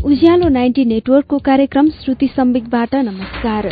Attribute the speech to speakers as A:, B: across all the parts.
A: उज्यालो 90 नेटवर्कको कार्यक्रम श्रुति सम्वेकबाट नमस्कार।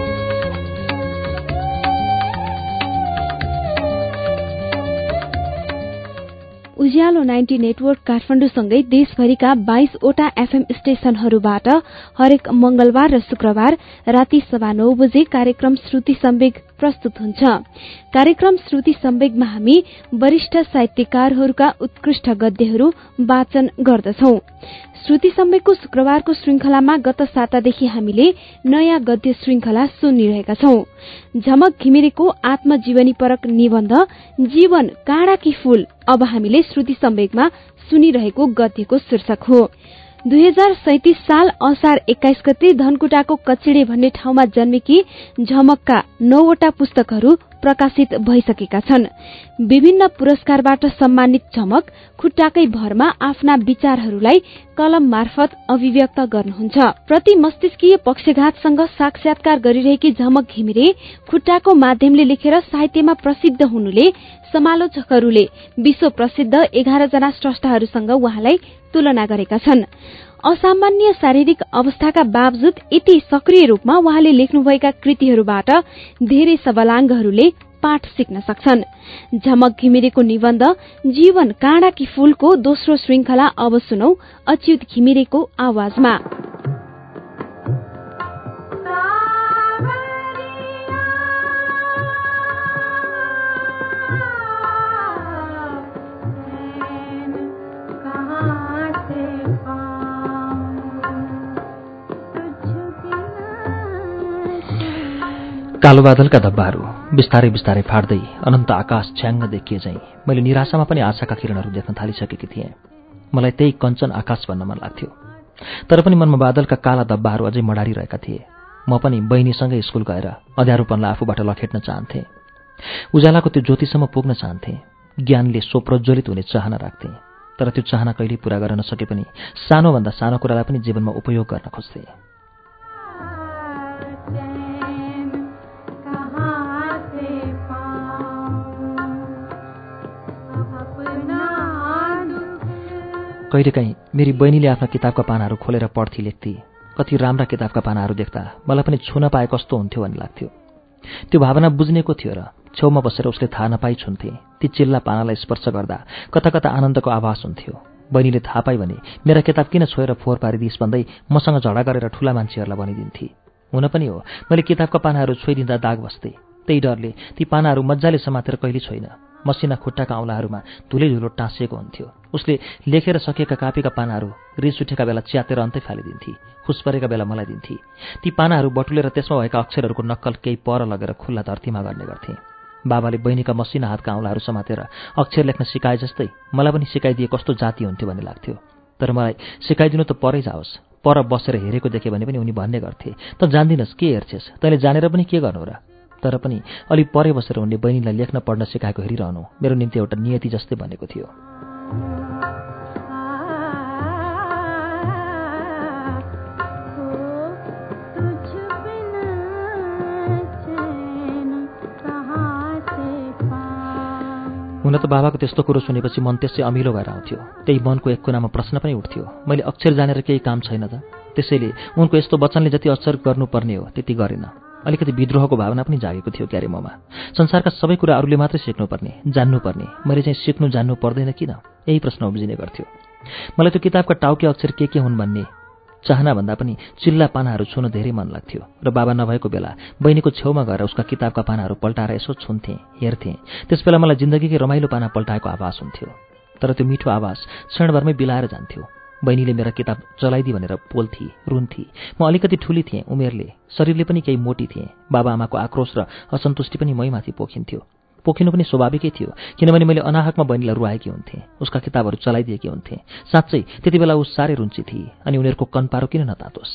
A: उज्यालो 90 नेटवर्क काठमाडौँसँगै देशभरिका 22 वटा एफएम स्टेशनहरूबाट हरेक मंगलबार र शुक्रबार राति 9:15 बजे कार्यक्रम श्रुति सम्वेक प्रस्तुत हुन्छ। कार्यक्रम श्रुति सम्वेकमा हामी वरिष्ठ साहित्यकारहरूका उत्कृष्ट गद्यहरू वाचन गर्दछौं। श्रुति सम्वेकको शुक्रबारको श्रृंखलामा गत सातादेखि हामीले नयाँ गद्य श्रृंखला सुनिरहेका छौं। झमक घिमिरेको आत्मजीवनीपरक निबन्ध जीवन काँडाकी फूल अब हामीले श्रुति सम्वेकमा सुनिरहेको गद्यको शीर्षक हो। 2037 साल असार 21 गते धनकुटाको कचिडे भन्ने ठाउँमा जन्मेकी झमकका 9 वटा पुस्तकहरू प्रकाशित भइसकेका छन्। विभिन्न पुरस्कारबाट सम्मानित झमक खुट्टाकै भरमा आफ्ना विचारहरूलाई कलम मार्फत अभिव्यक्त गर्नुहुन्छ। प्रति मस्तिष्कीय पक्षघातसँग साक्षात्कार गरिरहेकी झमक घिमिरे खुट्टाको माध्यमले लेखेर साहित्यमा प्रसिद्ध हुनुले समालोचकहरूले विश्व प्रसिद्ध 11 जना स्रष्टाहरूसँग उहाँलाई तुलना गरेका छन्। असामान्य शारीरिक अवस्थाका बावजुद यति सक्रिय रूपमा उहाँले लेख्नुभएका कृतिहरूबाट धेरै सबलाङ्गहरूले पाठ सिक्न सक्छन्। झमक घिमिरेको निबन्ध जीवन काँडाकी फूलको दोस्रो श्रृंखला अब सुनौ अच्युत घिमिरेको आवाजमा।
B: कालो बादलका धब्बाहरू बिस्तारै बिस्तारै फाट्दै अनन्त आकाश छ्याङ्ग देखिए झैं मैले निराशामा पनि आशाका किरणहरू देख्न थालिसकेकी थिएँ। मलाई त्यही कञ्चन आकाश भन्न मन लाग्थ्यो, तर पनि मनमा बादलका काला धब्बाहरू अझै मडारिरहेका थिए। म पनि बहिनीसँगै स्कुल गएर अँध्यारोपनलाई आफूबाट लखेट्न चाहन्थेँ। उज्यालाको त्यो ज्योतिसम्म पुग्न चाहन्थेँ। ज्ञानले स्वप्रज्वलित हुने चाहना राख्थेँ, तर त्यो चाहना कहिल्यै पूरा गर्न नसके पनि सानोभन्दा सानो कुरालाई पनि जीवनमा उपयोग गर्न खोज्थेँ। कहिलेकाहीँ मेरी बहिनीले आफ्ना किताबका पानाहरू खोलेर पढ्थी लेख्थे। कति राम्रा किताबका पानाहरू देख्दा मलाई पनि छुन पाए कस्तो हुन्थ्यो भन्ने लाग्थ्यो। त्यो भावना बुझ्नेको थियो र छेउमा बसेर उसले थाहा नपाई छुन्थे। ती चिल्ला पानालाई स्पर्श गर्दा कता कता आनन्दको आभास हुन्थ्यो। बहिनीले थाहा पाई भने मेरा किताब किन छोएर फोहोर पारिदिइस् भन्दै मसँग झगडा गरेर ठूला मान्छेहरूलाई भनिदिन्थे। हुन पनि हो, मैले किताबका पानाहरू छोइदिँदा दाग बस्थे। त्यही डरले ती पानाहरू मजाले समातेर कहिले छोइन। मसिना खुट्टाका औँलाहरूमा धुलै धुलो टाँसिएको हुन्थ्यो। उसले लेखेर सकिएका कापीका पानाहरू रिस उठेका बेला च्यातेर अन्तै फालिदिन्थी। खुस परेका बेला मलाई दिन्थी। ती पानाहरू बटुलेर त्यसमा भएका अक्षरहरूको नक्कल केही पर लगेर खुल्ला धरतीमा गर्ने गर्थे। बाबाले बहिनीका मसिना हातका औँलाहरू समातेर अक्षर लेख्न सिकाए जस्तै मलाई पनि सिकाइदिए कस्तो जाति हुन्थ्यो भन्ने लाग्थ्यो। तर मलाई सिकाइदिनु त परै जाओस्, पर बसेर हेरेको देखे भने पनि उनी भन्ने गर्थे, त जान्दिनस् के हेर्छेस्, तैँले जानेर पनि के गर्नु र। तर पनि अलि परे बसेर उनले बहिनीलाई लेख्न पढ्न सिकाएको हेरिरहनु मेरो निम्ति एउटा नियति जस्तै बनेको थियो। हुन त बाबाको त्यस्तो कुरो सुनेपछि मन त्यसै अमिलो भएर आउँथ्यो। त्यही मनको एक कुनामा प्रश्न पनि उठ्थ्यो, मैले अक्षर जानेर केही काम छैन त? त्यसैले उनको यस्तो वचनले जति अक्षर गर्नुपर्ने हो त्यति गरेन। अलिकति विद्रोहको भावना पनि जागेको थियो क्यारे ममा। संसारका सबै कुरा अरूले मात्रै सिक्नुपर्ने, जान्नुपर्ने, मैले चाहिँ सिक्नु जान्नु पर्दैन किन? यही प्रश्न उब्जिने गर्थ्यो। मलाई त्यो किताबका टाउके अक्षर के हुन् भन्ने चाहना भन्दा पनि चिल्ला पानाहरू छुन धेरै मन लाग्थ्यो। र बाबा नभएको बेला बहिनीको छेउमा गएर उसका किताबका पानाहरू पल्टाएर यसो छुन्थेँ, हेर्थेँ। त्यसबेला मलाई जिन्दगीकै रमाइलो पाना पल्टाएको आभास हुन्थ्यो। तर त्यो मिठो आभास क्षणभरमै बिलाएर जान्थ्यो। बहिनीले मेरा किताब चलाइदिए भनेर बोल्थी, रुन्थी। म अलिकति ठुली थिएँ उमेरले, शरीरले पनि केही मोटी थिएँ। बाबा आमाको आक्रोश र असन्तुष्टि पनि मैमाथि पोखिन्थ्यो। पोखिनु पनि स्वाभाविकै थियो, किनभने मैले अनाहकमा बहिनीलाई रुवाएकी हुन्थेँ, उसका किताबहरू चलाइदिएकी हुन्थेँ। साँच्चै त्यति बेला ऊ साह्रै रुन्ची थिए, अनि उनीहरूको कनपारो किन नतातोस्।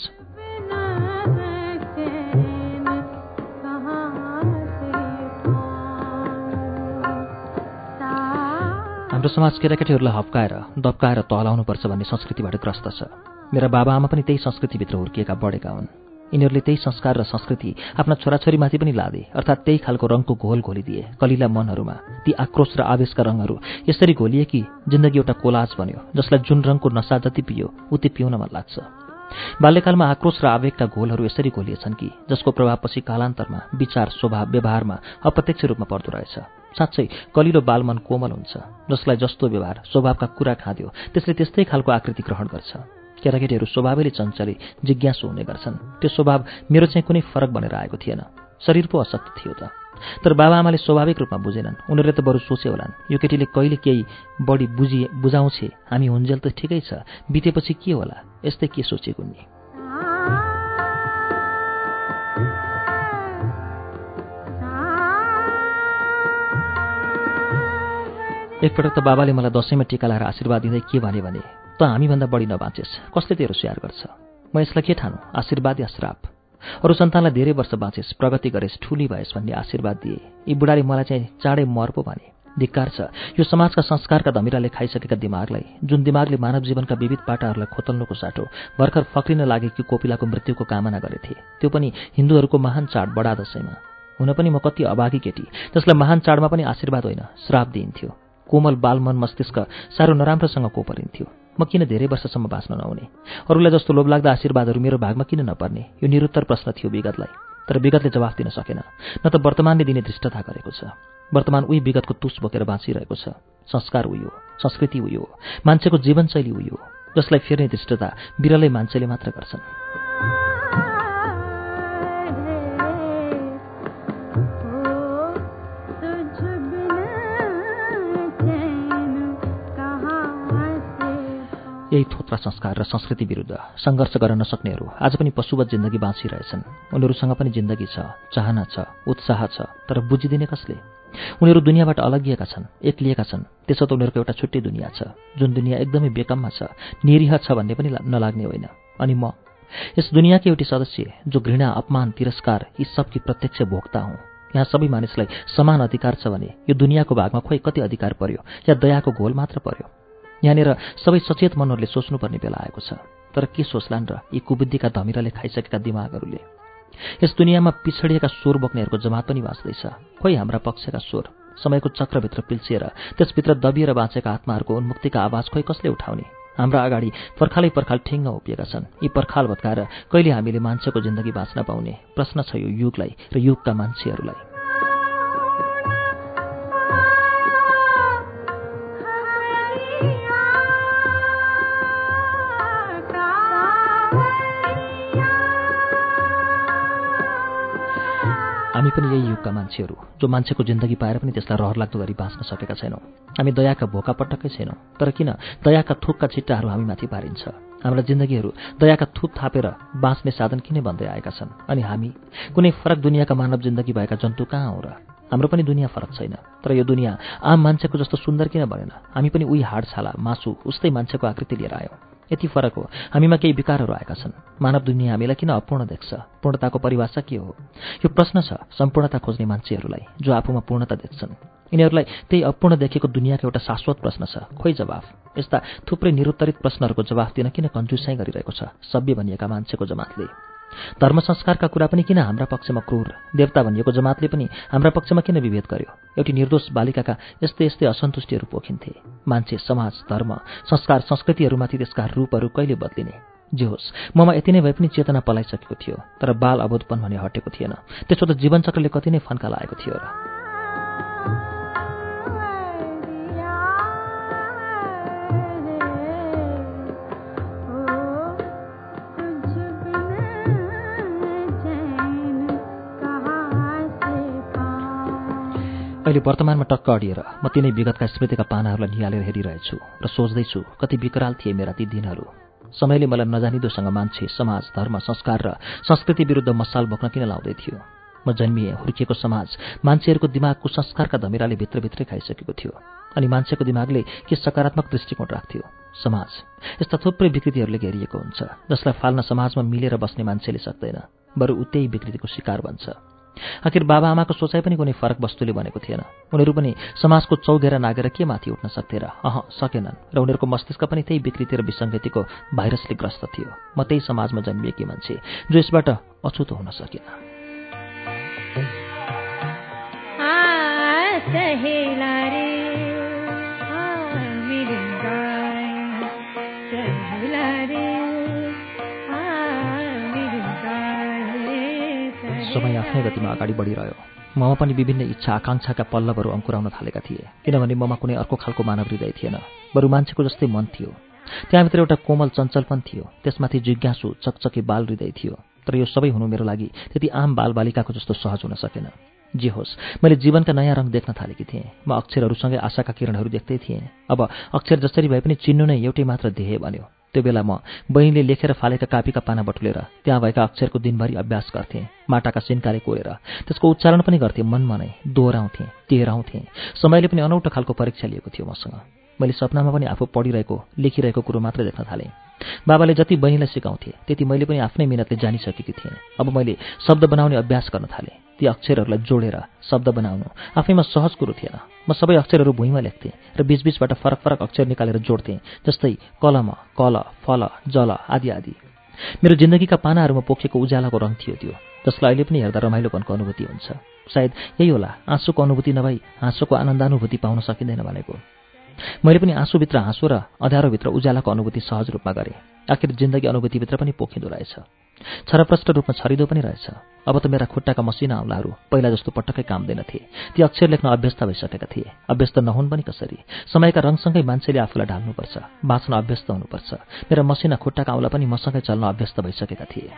B: हाम्रो समाज केटाकेटीहरूलाई हप्काएर दप्काएर तहलाउनुपर्छ भन्ने संस्कृतिबाट ग्रस्त छ। मेरा बाबा आमा पनि त्यही संस्कृतिभित्र हुर्किएका बढेका हुन्। यिनीहरूले त्यही संस्कार र संस्कृति आफ्ना छोराछोरीमाथि पनि लादे, अर्थात् त्यही खालको रङको घोल घोलिदिए कलिला मनहरूमा। ती आक्रोश र आवेशका रङहरू यसरी घोलिए कि जिन्दगी एउटा कोलाज बन्यो, जसलाई जुन रङको नसा जति पियो उति पिउन मन लाग्छ। बाल्यकालमा आक्रोश र आवेगका घोलहरू यसरी घोलिएछन् कि जसको प्रभावपछि कालान्तरमा विचार स्वभाव व्यवहारमा अप्रत्यक्ष रूपमा पर्दो रहेछ। साँच्चै कलिलो बालमन कोमल हुन्छ, जसलाई जस्तो व्यवहार स्वभावका कुरा खाँद्यो त्यसले त्यस्तै खालको आकृति ग्रहण गर्छ। केटाकेटीहरू स्वभावैले चञ्चले जिज्ञासु हुने गर्छन्। त्यो स्वभाव मेरो चाहिँ कुनै फरक बनेर आएको थिएन, शरीर पो अशक्त थियो त। तर बाबाआमाले स्वाभाविक रूपमा बुझेनन्। उनीहरूले त बरु सोचे होलान्, यो केटीले कहिले केही बढी बुझाउँछे, हामी हुन्जेल त ठिकै छ, बितेपछि के होला, यस्तै के सोचेको नि। एकपटक त बाबाले मलाई दशैंमा टीका लाएर आशीर्वाद दिँदै के भने त हामीभन्दा बढी नबाँचेस्, कसले तेरो स्याहार गर्छ। म यसलाई के ठानु, आशीर्वाद या श्राप। अरू सन्तानलाई धेरै वर्ष बाँचेस्, प्रगति गरेस्, ठुली भएस् भन्ने आशीर्वाद दिए। यी बुढाले मलाई चाहिँ चाँडै मर पो भने। धिक्कार छ यो समाजका संस्कारका धमिराले खाइसकेका दिमागलाई, जुन दिमागले मानव जीवनका विविध पाटाहरूलाई खोतल्नुको साटो भर्खर फक्रिन लागेकी कोपिलाको मृत्युको कामना गरेथे, त्यो पनि हिन्दूहरूको महान चाड बडा दशैंमा। हुन पनि म कति अभागी केटी जसलाई महान चाडमा पनि आशीर्वाद होइन श्राप दिइन्थ्यो। कोमल बालमन मस्तिष्क साह्रो नराम्रोसँग कोपरिन्थ्यो। म किन धेरै वर्षसम्म बाँच्न नहुने, अरूलाई जस्तो लोभलाग्दा आशीर्वादहरू मेरो भागमा किन नपर्ने, यो निरुत्तर प्रश्न थियो विगतलाई। तर विगतले जवाफ दिन सकेन, न त वर्तमानले दिने धृष्टता गरेको छ। वर्तमान उही विगतको तुस बोकेर बाँचिरहेको छ। संस्कार उही हो, संस्कृति उही हो, मान्छेको जीवनशैली उही हो, जसलाई फेर्ने धृष्टता बिरलै मान्छेले मात्र गर्छन्। यही थोत्रा संस्कार र संस्कृति विरुद्ध सङ्घर्ष गर्न नसक्नेहरू आज पनि पशुवत जिन्दगी बाँचिरहेछन्। उनीहरूसँग पनि जिन्दगी छ, चाहना छ, उत्साह छ, तर बुझिदिने कसले? उनीहरू दुनियाँबाट अलगिएका छन्, एक्लिएका छन्। त्यसो त उनीहरूको एउटा छुट्टै दुनियाँ छ, जुन दुनियाँ एकदमै बेकममा छ, निरीह छ भन्ने पनि नलाग्ने होइन। अनि म यस दुनियाँकी एउटी सदस्य जो घृणा, अपमान, तिरस्कार यी सबकी प्रत्यक्ष भोक्ता हुँ। यहाँ सबै मानिसलाई समान अधिकार छ भने यो दुनियाँको भागमा खोइ कति अधिकार पर्यो या दयाको घोल मात्र पर्यो। यहाँनिर सबै सचेत मनहरूले सोच्नुपर्ने बेला आएको छ। तर के सोच्लान् र यी कुबुद्धिका धमिराले खाइसकेका दिमागहरूले? यस दुनियाँमा पिछडिएका स्वर बोक्नेहरूको जमात पनि बाँच्दैछ, खोइ हाम्रा पक्षका स्वर समयको चक्रभित्र पिल्सिएर त्यसभित्र दबिएर बाँचेका आत्माहरूको उन्मुक्तिका आवाज खोइ कसले उठाउने? हाम्रा अगाडि पर्खालै पर्खाल ठिङ्ग उभिएका छन्। यी पर्खाल भत्काएर कहिले हामीले मान्छेको जिन्दगी बाँच्न पाउने? प्रश्न छ यो युगलाई र युगका मान्छेहरूलाई। हामी पनि यही युगका मान्छेहरू जो मान्छेको जिन्दगी पाएर पनि त्यसलाई रहरलाग्दो गरी बाँच्न सकेका छैनौँ। हामी दयाका भोका पटक्कै छैनौँ, तर किन दयाका थुकका छिट्टाहरू हामीमाथि पारिन्छ? हाम्रा जिन्दगीहरू दयाका थुक थापेर बाँच्ने साधन किन भन्दै आएका छन्? अनि हामी कुनै फरक दुनियाँका मानव जिन्दगी भएका जन्तु कहाँ हौँ र? हाम्रो पनि दुनियाँ फरक छैन, तर यो दुनियाँ आम मान्छेको जस्तो सुन्दर किन बनेन? हामी पनि उही हाडछाला, मासु, उस्तै मान्छेको आकृति लिएर आयौँ। यति फरक हो, हामीमा केही विकारहरू आएका छन्। मानव दुनियाँ हामीलाई किन अपूर्ण देख्छ? पूर्णताको परिभाषा के हो? यो प्रश्न छ सम्पूर्णता खोज्ने मान्छेहरूलाई, जो आफूमा पूर्णता देख्छन्। यिनीहरूलाई त्यही अपूर्ण देखेको दुनियाँको एउटा शाश्वत प्रश्न छ, खोइ जवाफ। यस्ता थुप्रै निरुत्तरित प्रश्नहरूको जवाफ दिन किन कन्जुसाइ गरिरहेको छ सभ्य भनिएका मान्छेको जमातले? धर्म संस्कारका कुरा पनि किन हाम्रा पक्षमा क्रूर? देवता भनिएको जमातले पनि हाम्रा पक्षमा किन विभेद गर्यो? एउटी निर्दोष बालिकाका यस्तै यस्तै असन्तुष्टिहरू पोखिन्थे। मान्छे, समाज, धर्म, संस्कार, संस्कृतिहरूमाथि त्यसका रूपहरू कहिले बदलिने? जे होस्, ममा यति नै भए पनि चेतना पलाइसकेको थियो, तर बाल अबोधपन भने हटेको थिएन। त्यसो त जीवनचक्रले कति नै फन्का लागेको थियो र। अहिले वर्तमानमा टक्क अडिएर म तिनै विगतका स्मृतिका पानाहरूलाई निहालेर हेरिरहेछु र सोच्दैछु कति विकराल थिए मेरा ती दिनहरू। समयले मलाई नजानिदोसँग मान्छे, समाज, धर्म, संस्कार र संस्कृति विरुद्ध मसाल बोक्न किन लाउँदै थियो? म जन्मिए, हुर्किएको समाज मान्छेहरूको दिमाग कुसंस्कारका धमिराले भित्रभित्रै खाइसकेको थियो। अनि मान्छेको दिमागले के सकारात्मक दृष्टिकोण राख्थ्यो? समाज यस्ता थुप्रै विकृतिहरूले घेरिएको हुन्छ, जसलाई फाल्न समाजमा मिलेर बस्ने मान्छेले सक्दैन, बरु उतै विकृतिको शिकार बन्छ। आखिर बाबाआमाको सोचाइ पनि कुनै फरक वस्तुले बनेको थिएन। उनीहरू पनि समाजको चौघेरा नागेर के माथि उठ्न सक्थे र? सकेनन्, र उनीहरूको मस्तिष्क पनि त्यही विकृति र विसङ्गतिको भाइरसले ग्रस्त थियो। म त्यही समाजमा जन्मिएकी मान्छे जो यसबाट अछुतो हुन सकेन। समय आफ्नै गतिमा अगाडि बढिरह्यो। ममा पनि विभिन्न इच्छा आकाङ्क्षाका पल्लवहरू अङ्कुराउन थालेका थिए, किनभने ममा कुनै अर्को खालको मानव हृदय थिएन, बरु मान्छेको जस्तै मन थियो। त्यहाँभित्र एउटा कोमल चञ्चलपन थियो, त्यसमाथि जिज्ञासु चकचके बाल हृदय थियो। तर यो सबै हुनु मेरो लागि त्यति आम बालबालिकाको जस्तो सहज हुन सकेन। जे होस्, मैले जीवनका नयाँ रङ देख्न थालेकी थिएँ। म अक्षरहरूसँगै आशाका किरणहरू देख्दै थिएँ। अब अक्षर जसरी भए पनि चिन्नु नै एउटै मात्र ध्येय बन्यो। त्यो बेला म बहिनीले लेखेर फालेका कापीका पाना बटुलेर त्यहाँ भएका अक्षरको दिनभरि अभ्यास गर्थेँ। माटाका सिन्काले कोरेर त्यसको उच्चारण पनि गर्थेँ, मनमा नै दोहोऱ्याउँथेँ, टेहराउँथेँ। समयले पनि अनौठो खालको परीक्षा लिएको थियो मसँग। मैले सपनामा पनि आफू पढिरहेको लेखिरहेको कुरो मात्र देख्न थालेँ। बाबाले जति बहिनीलाई सिकाउँथे त्यति मैले पनि आफ्नै मिहिनेतले जानिसकेकी थिएँ। अब मैले शब्द बनाउने अभ्यास गर्न थालेँ। ती अक्षरहरूलाई जोडेर शब्द बनाउनु आफैमा सहज कुरो थिएन। म सबै अक्षरहरू भुइँमा लेख्थेँ र बीचबीचबाट फरक फरक अक्षर निकालेर जोड्थेँ, जस्तै कलम, कल, फल, जल आदि आदि। मेरो जिन्दगीका पानाहरूमा पोखेको उज्यालोको रङ थियो त्यो, जसलाई अहिले पनि हेर्दा रमाइलोपनको अनुभूति हुन्छ। सायद यही होला आँसुको अनुभूति नभई हाँसोको आनन्दानुभूति पाउन सकिँदैन भनेको। मैले पनि आँसुभित्र हाँसो र अँध्यारोभित्र उज्यालाको अनुभूति सहज रूपमा गरेँ। आखिर जिन्दगी अनुभूतिभित्र पनि पोखिँदो रहेछ, छरप्रष्ट रूपमा छरिँदो पनि रहेछ। अब त मेरा खुट्टाका मसिना औँलाहरू पहिला जस्तो पटक्कै काम्दैनथे। ती अक्षर लेख्न अभ्यस्त भइसकेका थिए। अभ्यस्त नहुन् पनि कसरी? समयका रङसँगै मान्छेले आफूलाई ढाल्नुपर्छ, बाँच्न अभ्यस्त हुनुपर्छ। मेरा मसिना खुट्टाका औँला पनि मसँगै चल्न अभ्यस्त भइसकेका थिए।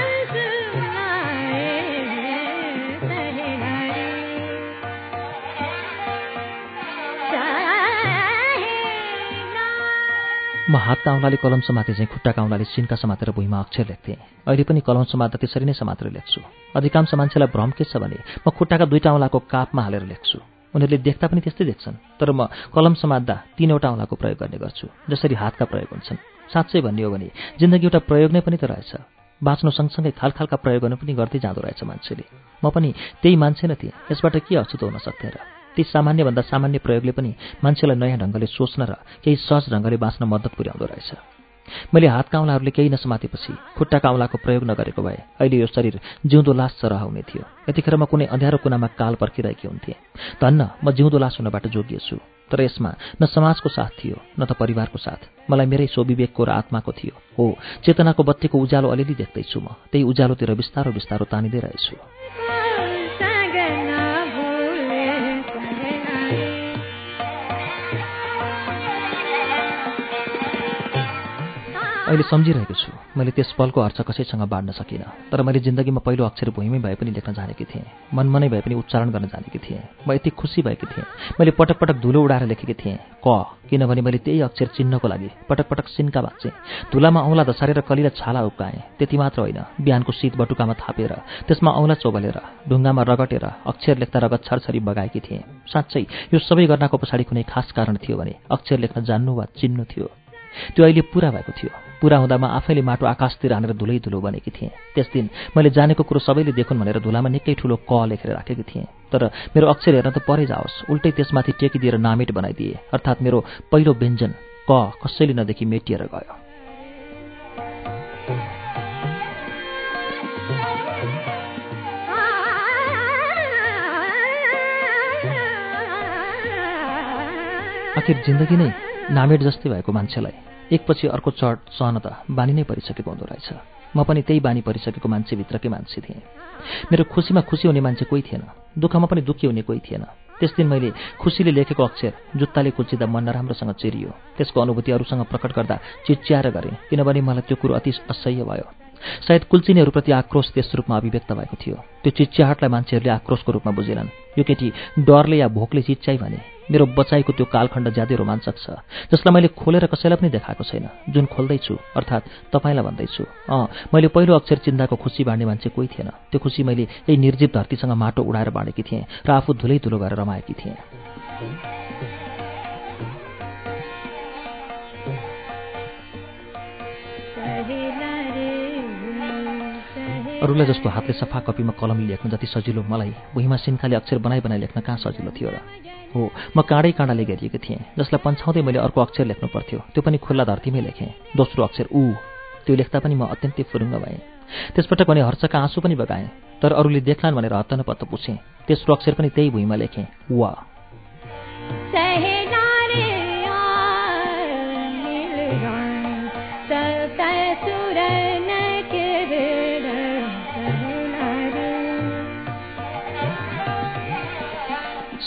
B: म हातका औँलाले कलम समाते चाहिँ खुट्टाका औँलाले सिन्का समातेर भुइँमा अक्षर लेख्थेँ। अहिले पनि कलम समात्दा त्यसरी नै समातेर लेख्छु। अधिकांश मान्छेलाई भ्रम के छ भने म खुट्टाका दुईटा औँलाको कापमा हालेर लेख्छु। उनीहरूले देख्दा पनि त्यस्तै देख्छन्, तर म कलम समात्दा तीनवटा औँलाको प्रयोग गर्ने गर्छु, जसरी हातका प्रयोग हुन्छन्। साँच्चै भन्ने हो भने जिन्दगी एउटा प्रयोग नै पनि त रहेछ। बाँच्नु सँगसँगै खालखालका प्रयोगहरू पनि गर्दै जाँदो रहेछ मान्छेले। म पनि त्यही मान्छे नै थिएँ। यसबाट के अछुतो हुन सक्थेँ र? ती सामान्यभन्दा सामान्य प्रयोगले पनि मान्छेलाई नयाँ ढङ्गले सोच्न र केही सहज ढङ्गले बाँच्न मद्दत पुर्याउँदो रहेछ। मैले हातका औँलाहरूले केही नसमातेपछि खुट्टाका औँलाको प्रयोग नगरेको भए अहिले यो शरीर जिउँदो लास सरह हुने थियो। यतिखेर म कुनै अँध्यारो कुनामा काल पर्खिरहेकी हुन्थेँ। धन्न म जिउँदो लास हुनबाट जोगिएछु। तर यसमा न समाजको साथ थियो न त परिवारको साथ। मलाई मेरै स्वविवेकको र आत्माको थियो। हो, चेतनाको बत्तीको उज्यालो अलिअलि देख्दैछु। म त्यही उज्यालोतिर बिस्तारो बिस्तारो तानिँदै रहेछु। अहिले सम्झिरहेको छु, मैले त्यस पलको अर्थ कसैसँग बाँड्न सकिनँ। तर मैले जिन्दगीमा पहिलो अक्षर भुइँमै भए पनि लेख्न जानेकी थिएँ, मनमा नै भए पनि उच्चारण गर्न जानेकी थिएँ। म यति खुसी भएकी थिएँ। मैले पटक पटक धुलो उडाएर लेखेकी थिएँ क, किनभने मैले त्यही अक्षर चिन्नको लागि पटक पटक सिन्का बाँचेँ। धुलामा औँला धसारेर कलिला छाला उक्काएँ। त्यति मात्र होइन, बिहानको शीत बटुकामा थापेर त्यसमा औँला चोबलेर ढुङ्गामा रगटेर अक्षर लेख्दा रगत छरछरी बगाएकी थिएँ। साँच्चै यो सबै गर्नको पछाडि कुनै खास कारण थियो भने अक्षर लेख्न जान्नु वा चिन्नु थियो। त्यो अहिले पुरा भएको थियो। पुरा हुँदा म आफैले माटो आकाशतिर हानेर धुलै धुलो बनेकी थिएँ। त्यस दिन मैले जानेको कुरो सबैले देखुन् भनेर धुलामा निकै ठुलो क लेखेर राखेकी थिएँ। तर मेरो अक्षर हेर्न त परै जाओस्, उल्टै त्यसमाथि टेकिदिएर नामेट बनाइदिए। अर्थात् मेरो पहिलो व्यञ्जन क कसैले नदेखि मेटिएर गयो। आखिर जिन्दगी नै नामेट जस्तै भएको मान्छेलाई एकपछि अर्को चढ सहन त बानी नै परिसकेको हुँदो रहेछ। म पनि त्यही बानी परिसकेको मान्छेभित्रकै मान्छे थिएँ। मेरो खुसीमा खुसी हुने मान्छे कोही थिएन, दुःखमा पनि दुःखी हुने कोही थिएन। त्यस दिन मैले खुसीले लेखेको अक्षर जुत्ताले कुल्चिँदा मन नराम्रोसँग चिरियो। त्यसको अनुभूति अरूसँग प्रकट गर्दा चिच्याएर गरेँ, किनभने मलाई त्यो कुरो अति असह्य भयो। सायद कुल्चिनेहरूप्रति आक्रोश त्यस रूपमा अभिव्यक्त भएको थियो। त्यो चिच्याहटलाई मान्छेहरूले आक्रोशको रूपमा बुझेनन्। यो केटी डरले या भोकले चिच्याइ भने। मेरो बचाइको त्यो कालखण्ड ज्यादै रोमाञ्चक छ, जसलाई मैले खोलेर कसैलाई पनि देखाएको छैन, जुन खोल्दैछु, अर्थात् तपाईँलाई भन्दैछु। मैले पहिलो अक्षर चिन्दाको खुसी बाँड्ने मान्छे कोही थिएन। त्यो खुसी मैले यही निर्जीव धरतीसँग माटो उडाएर बाँडेकी थिएँ र आफू धुलै धुलो भएर रमाएकी थिएँ। अरूलाई जस्तो हातले सफा कपीमा कलमले लेख्न जति सजिलो मलाई भुइँमा सिन्काले अक्षर बनाइ लेख्न कहाँ सजिलो थियो र? हो, म काँडै काँडाले घेरिएको थिएँ, जसलाई पन्छाउँदै मैले अर्को अक्षर लेख्नु पर्थ्यो। त्यो पनि खुल्ला धरतीमै लेखेँ। दोस्रो अक्षर ऊ, त्यो लेख्दा पनि म अत्यन्तै फुरुङ्ग भएँ। त्यसपटक भने हर्षका आँसु पनि बगाएँ, तर अरूले देख्लान् भनेर हत्त नपत्त पुछेँ। तेस्रो अक्षर पनि त्यही भुइँमा लेखेँ, वा।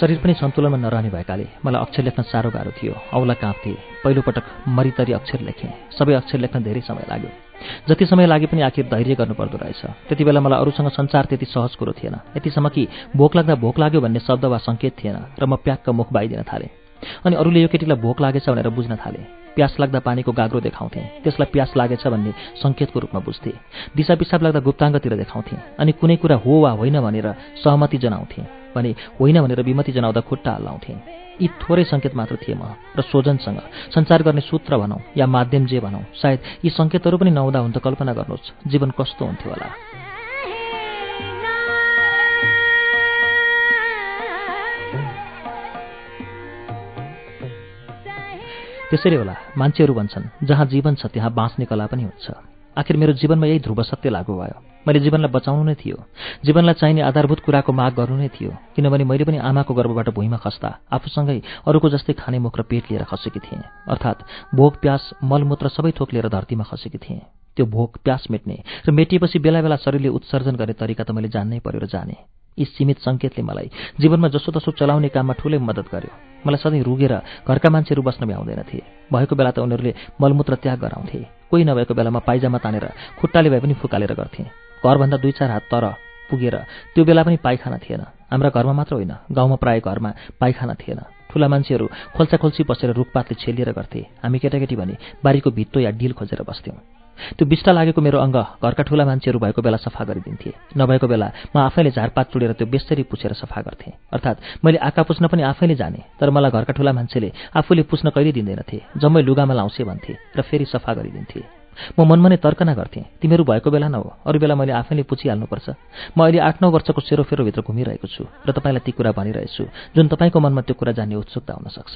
B: शरीर पनि सन्तुलनमा नरहने भएकाले मलाई अक्षर लेख्न साह्रो गाह्रो थियो। औँला काँप्थे। पहिलोपटक मरितरी अक्षर लेखेँ। सबै अक्षर लेख्न धेरै समय लाग्यो। जति समय लागे पनि आखिर धैर्य गर्नुपर्दो रहेछ। त्यति बेला मलाई अरूसँग संसार त्यति सहज कुरो थिएन। यतिसम्म कि भोक लाग्दा भोक लाग्यो भन्ने शब्द वा सङ्केत थिएन र म प्याक्क मुख बाइदिन थालेँ। अनि अरूले यो केटीलाई भोक लागेछ भनेर बुझ्न थाले। प्यास लाग्दा पानीको गाग्रो देखाउँथे। त्यसलाई प्यास लागेछ भन्ने सङ्केतको रूपमा बुझ्थे। दिशा पिसाब लाग्दा गुप्ताङ्गतिर देखाउँथे। अनि कुनै कुरा हो वा होइन भनेर सहमति जनाउँथे भने होइन भनेर विमति जनाउँदा खुट्टा हल्लाउँथे। यी थोरै सङ्केत मात्र थिए म र सोजनसँग सञ्चार गर्ने सूत्र भनौँ या माध्यम जे भनौँ। सायद यी सङ्केतहरू पनि नहुँदा हुन त कल्पना गर्नुहोस् जीवन कस्तो हुन्थ्यो होला। त्यसैले होला मान्छेहरू भन्छन् जहाँ जीवन छ त्यहाँ बाँच्ने कला पनि हुन्छ। आखिर मेरो जीवनमा यही ध्रुव सत्य लागू भयो। मैले जीवनलाई बचाउनु नै थियो। जीवनलाई चाहिने आधारभूत कुराको माग गर्नु नै थियो। किनभने मैले पनि आमाको गर्भबाट भुइँमा खस्दा आफूसँगै अरूको जस्तै खाने मुख र पेट लिएर खसेकी थिएँ। अर्थात् भोक प्यास मलमूत्र सबै थोक लिएर धरतीमा खसेकी थिएँ। त्यो भोक प्यास मेट्ने र मेटिएपछि बेला बेला शरीरले उत्सर्जन गर्ने तरिका त मैले जान्नै पर्यो र जाने। यी सीमित सङ्केतले मलाई जीवनमा जसोतसो चलाउने काममा ठूलै मद्दत गर्यो। मलाई सधैँ रुगेर घरका मान्छेहरू बस्न भ्याउँदैनथे। भएको बेला त उनीहरूले मलमूत्र त्याग गराउँथे। कोही नभएको बेलामा पाइजामा तानेर खुट्टाले भए पनि फुकालेर गर्थे। घरभन्दा 2-4 हात तर पुगेर त्यो बेला पनि पाइखाना थिएन। हाम्रा घरमा मात्र होइन गाउँमा प्राय घरमा पाइखाना थिएन। ठुला मान्छेहरू खोल्छाखोल्छी बसेर रुखपातले छेलिएर गर्थे। हामी केटाकेटी भने बारीको भित्तो या डिल खोजेर बस्थ्यौँ। त्यो बिष्टा लागेको मेरो अङ्ग घरका ठुला मान्छेहरू भएको बेला सफा गरिदिन्थे। नभएको बेला म आफैले झारपात चुडेर त्यो बेसरी पुछेर सफा गर्थेँ। अर्थात् मैले आँखा पुस्न पनि आफैले जाने। तर मलाई घरका ठुला मान्छेले आफूले पुस्न कहिले दिँदैनथे। जम्मै लुगामा लाउँछे भन्थे र फेरि सफा गरिदिन्थे। म मनमा नै तर्कना गर्थेँ तिमीहरू भएको बेला न हो, अरू बेला मैले आफैले पुछिहाल्नुपर्छ। म अहिले 8-9 वर्षको सेरोफेरोभित्र घुमिरहेको छु र तपाईँलाई ती कुरा भनिरहेछु जुन तपाईँको मनमा त्यो कुरा जान्ने उत्सुकता हुन सक्छ।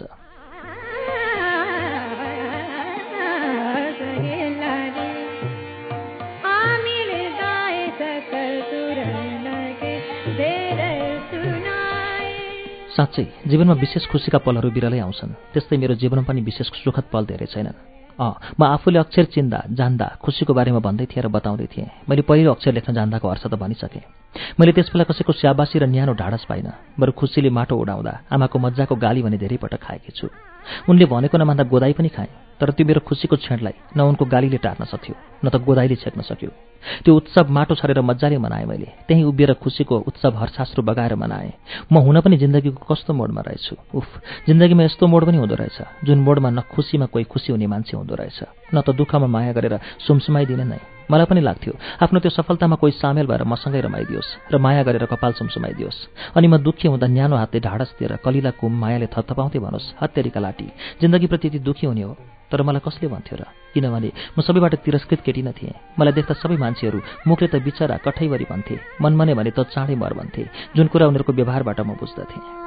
B: साँच्चै जीवनमा विशेष खुसीका पलहरू बिरलै आउँछन्। त्यस्तै मेरो जीवनमा पनि विशेष सुखद पल धेरै छैनन्। म आफूले अक्षर चिन्दा जान्दा खुसीको बारेमा भन्दै थिएँ र बताउँदै थिएँ। मैले पहिलो अक्षर लेख्न जान्दाको अर्थ त भनिसकेँ। मैले त्यसबेला कसैको स्याबासी र न्यानो ढाडस पाइनँ। बरु खुसीले माटो उडाउँदा आमाको मज्जाको गाली भने धेरै पटक खाएकी छु। उनले भनेको नमान्दा गोदाई पनि खाएँ। तर त्यो मेरो खुसीको क्षणलाई न उनको गालीले टार्न सक्यो न त गोदाईले छेक्न सक्यो। त्यो उत्सव माटो छरेर मज्जाले मनाएँ मैले। त्यहीँ उभिएर खुसीको उत्सव हर्षाश्रु बगाएर मनाएँ। म हुन पनि जिन्दगीको कस्तो मोडमा रहेछु। उफ, जिन्दगीमा यस्तो मोड पनि हुँदो रहेछ जुन मोडमा न खुसीमा कोही खुसी हुने मान्छे हुँदो रहेछ न त दुःखमा माया गरेर सुमसुमाइदिने नै। मलाई पनि लाग्थ्यो आफ्नो त्यो सफलतामा कोही सामेल भएर मसँगै रमाइदियोस् र माया गरेर कपाल सुमसुमाइदियोस्। अनि म दुःखी हुँदा न्यानो हातले ढाडस दिएर कलिला कुम मायाले थपथपाउँथे भनोस्। हत्तेरीका लाटी जिन्दगीप्रति यति दुःखी हुने हो। तर मलाई कसले भन्थ्यो र? किनभने म सबैबाट तिरस्कृत केटी न थिएँ। मलाई देख्दा सबै मान्छेहरू मुखले त बिचरा कठैवरी भन्थे, मनमा नै भने त चाँडै मर भन्थे, जुन कुरा उनीहरूको व्यवहारबाट म बुझ्दथेँ।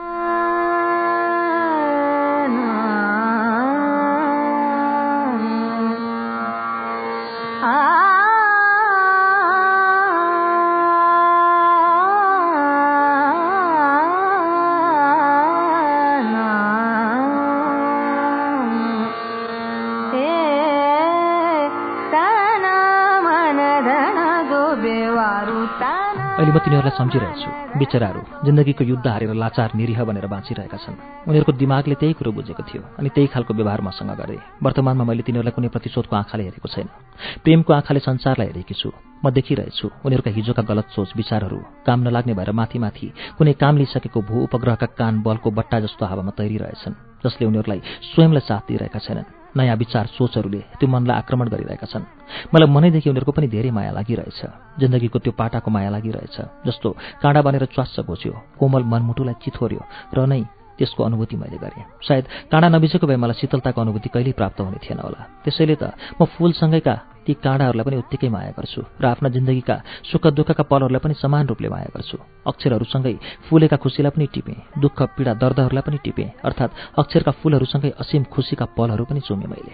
B: अहिले म तिनीहरूलाई सम्झिरहेछु। बिचराहरू जिन्दगीको युद्ध हारेर लाचार निरीह भनेर बाँचिरहेका छन्। उनीहरूको दिमागले त्यही कुरो बुझेको थियो अनि त्यही खालको व्यवहार मसँग गरे। वर्तमानमा मैले तिनीहरूलाई कुनै प्रतिशोधको आँखाले हेरेको छैन। प्रेमको आँखाले संसारलाई हेरेकी छु। म देखिरहेछु उनीहरूका हिजोका गलत सोच विचारहरू काम नलाग्ने भएर माथि माथि कुनै काम लिइसकेको भू उपग्रहका कान बलको बट्टा जस्तो हावामा तैरिरहेछन्, जसले उनीहरूलाई स्वयंलाई साथ दिइरहेका छैनन्। नयाँ विचार सोचहरूले त्यो मनलाई आक्रमण गरिरहेका छन्। मलाई मनैदेखि उनीहरूको पनि धेरै माया लागिरहेछ। जिन्दगीको त्यो पाटाको माया लागिरहेछ जस्तो काँडा बनेर च्वास्स घोच्यो, कोमल मनमुटुलाई चिथोर्यो र नै त्यसको अनुभूति मैले गरेँ। सायद काँडा नबिजेको भए मलाई शीतलताको अनुभूति कहिल्यै प्राप्त हुने थिएन होला। त्यसैले त म फूलसँगैका ती काँडाहरूलाई पनि उत्तिकै माया गर्छु र आफ्ना जिन्दगीका सुख दुःखका पलहरूलाई पनि समान रूपले माया गर्छु। अक्षरहरूसँगै फुलेका खुसीलाई पनि टिपेँ, दुःख पीडा दर्दहरूलाई पनि टिपेँ। अर्थात् अक्षरका फूलहरूसँगै असीम खुसीका पलहरू पनि चुमेँ मैले।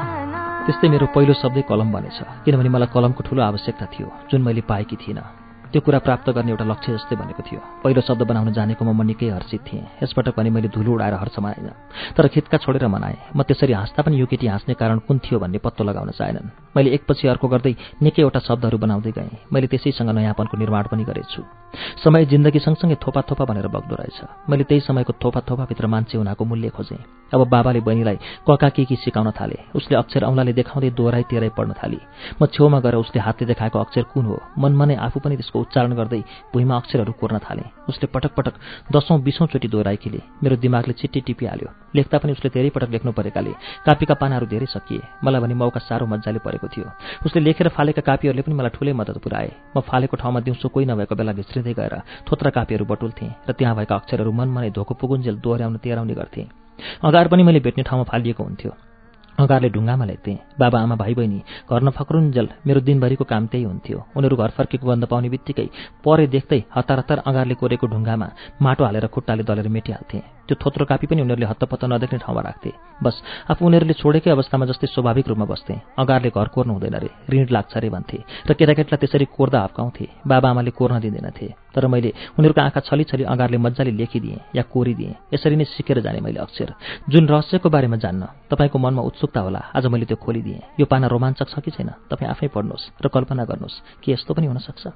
B: त्यस्तै मेरो पहिलो शब्दै कलम बनेछ, किनभने मलाई कलमको ठूलो आवश्यकता थियो जुन मैले पाएकी थिइनँ। त्यो कुरा प्राप्त गर्ने एउटा लक्ष्य जस्तै बनेको थियो। पहिलो शब्द बनाउन जानेकोमा म निकै हर्षित थिएँ। यसपटक पनि मैले धुलो उडाएर हर्ष मनाइनँ, तर खित्का छोडेर मनाएँ। म त्यसरी हाँस्दा पनि यो केटी हाँस्ने कारण कुन थियो भन्ने पत्तो लगाउन चाहेनन्। मैले एकपछि अर्को गर्दै निकैवटा शब्दहरू बनाउँदै गएँ। मैले त्यसैसँग नयाँपनको निर्माण पनि गरेछु। समय जिन्दगी सँगसँगै थोपा थोपा भनेर बग्दो रहेछ। मैले त्यही समयको थोपा थोपाभित्र मान्छे हुनाको मूल्य खोजेँ। अब बाबाले बहिनीलाई कका के सिकाउन थाले। उसले अक्षर औँलाले देखाउँदै दोहोराई तेह्राई पढ्न थाली। म छेउमा गएर उसले हातले देखाएको अक्षर कुन हो मनमा नै आफू पनि त्यसको उच्चारण गर्दै भुइँमा अक्षरहरू कोर्न थालेँ। उसले पटक पटक 10औं 20औं चोटि दोहोराई खेले। मेरो दिमागले चिट्ठी टिपिहाल्यो। लेख्दा पनि उसले धेरै पटक लेख्नु परेकाले कापीका पानाहरू धेरै सकिए। मलाई भने मौका साह्रो मजाले परेको थियो। उसले लेखेर फालेका कापीहरूले पनि मलाई ठुलै मद्दत पुर्याए। म फालेको ठाउँमा दिउँसो कोही नभएको बेला भित्रिँदै गएर थोत्रा कापीहरू बटुल्थेँ र त्यहाँ भएका अक्षरहरू मनमा नै धोको पुगुन्जेल दोहोऱ्याउन तेह्राउने गर्थेँ। अगार पनि मैले भेट्ने ठाउँमा फालिएको हुन्थ्यो। अगारले ढुङ्गामा लेख्थेँ। बाबा आमा भाइ बहिनी घर नफक्रुन्जेल मेरो दिनभरिको काम त्यही हुन्थ्यो। उनीहरू घर फर्केको गन्ध पाउने बित्तिकै परे देख्दै हतार हतार अगारले कोरेको ढुङ्गामा माटो हालेर खुट्टाले दलेर मेटिहाल्थेँ। त्यो थोत्रो कापी पनि उनीहरूले हत्तपत्त नदेख्ने ठाउँमा राख्थे। बस आफू उनीहरूले छोडेकै अवस्थामा जस्तै स्वाभाविक रूपमा बस्थेँ। अगारले घर कोर्नु हुँदैन रे, ऋण लाग्छ रे भन्थे र केटाकेटीलाई त्यसरी कोर्दा हप्काउँथे। बाबा आमाले कोर्न दिँदैनथे। तर मैले उनीहरूको आँखा छली छली अगारले मजाले लेखिदिएँ या कोरिदिएँ। यसरी नै सिकेर जाने मैले अक्षर। जुन रहस्यको बारेमा जान्न तपाईँको मनमा उत्सुकता होला, आज मैले त्यो खोलिदिएँ। यो पाना रोमाञ्चक छ कि छैन तपाईँ आफै पढ्नुहोस् र कल्पना गर्नुहोस् कि यस्तो पनि हुन सक्छ।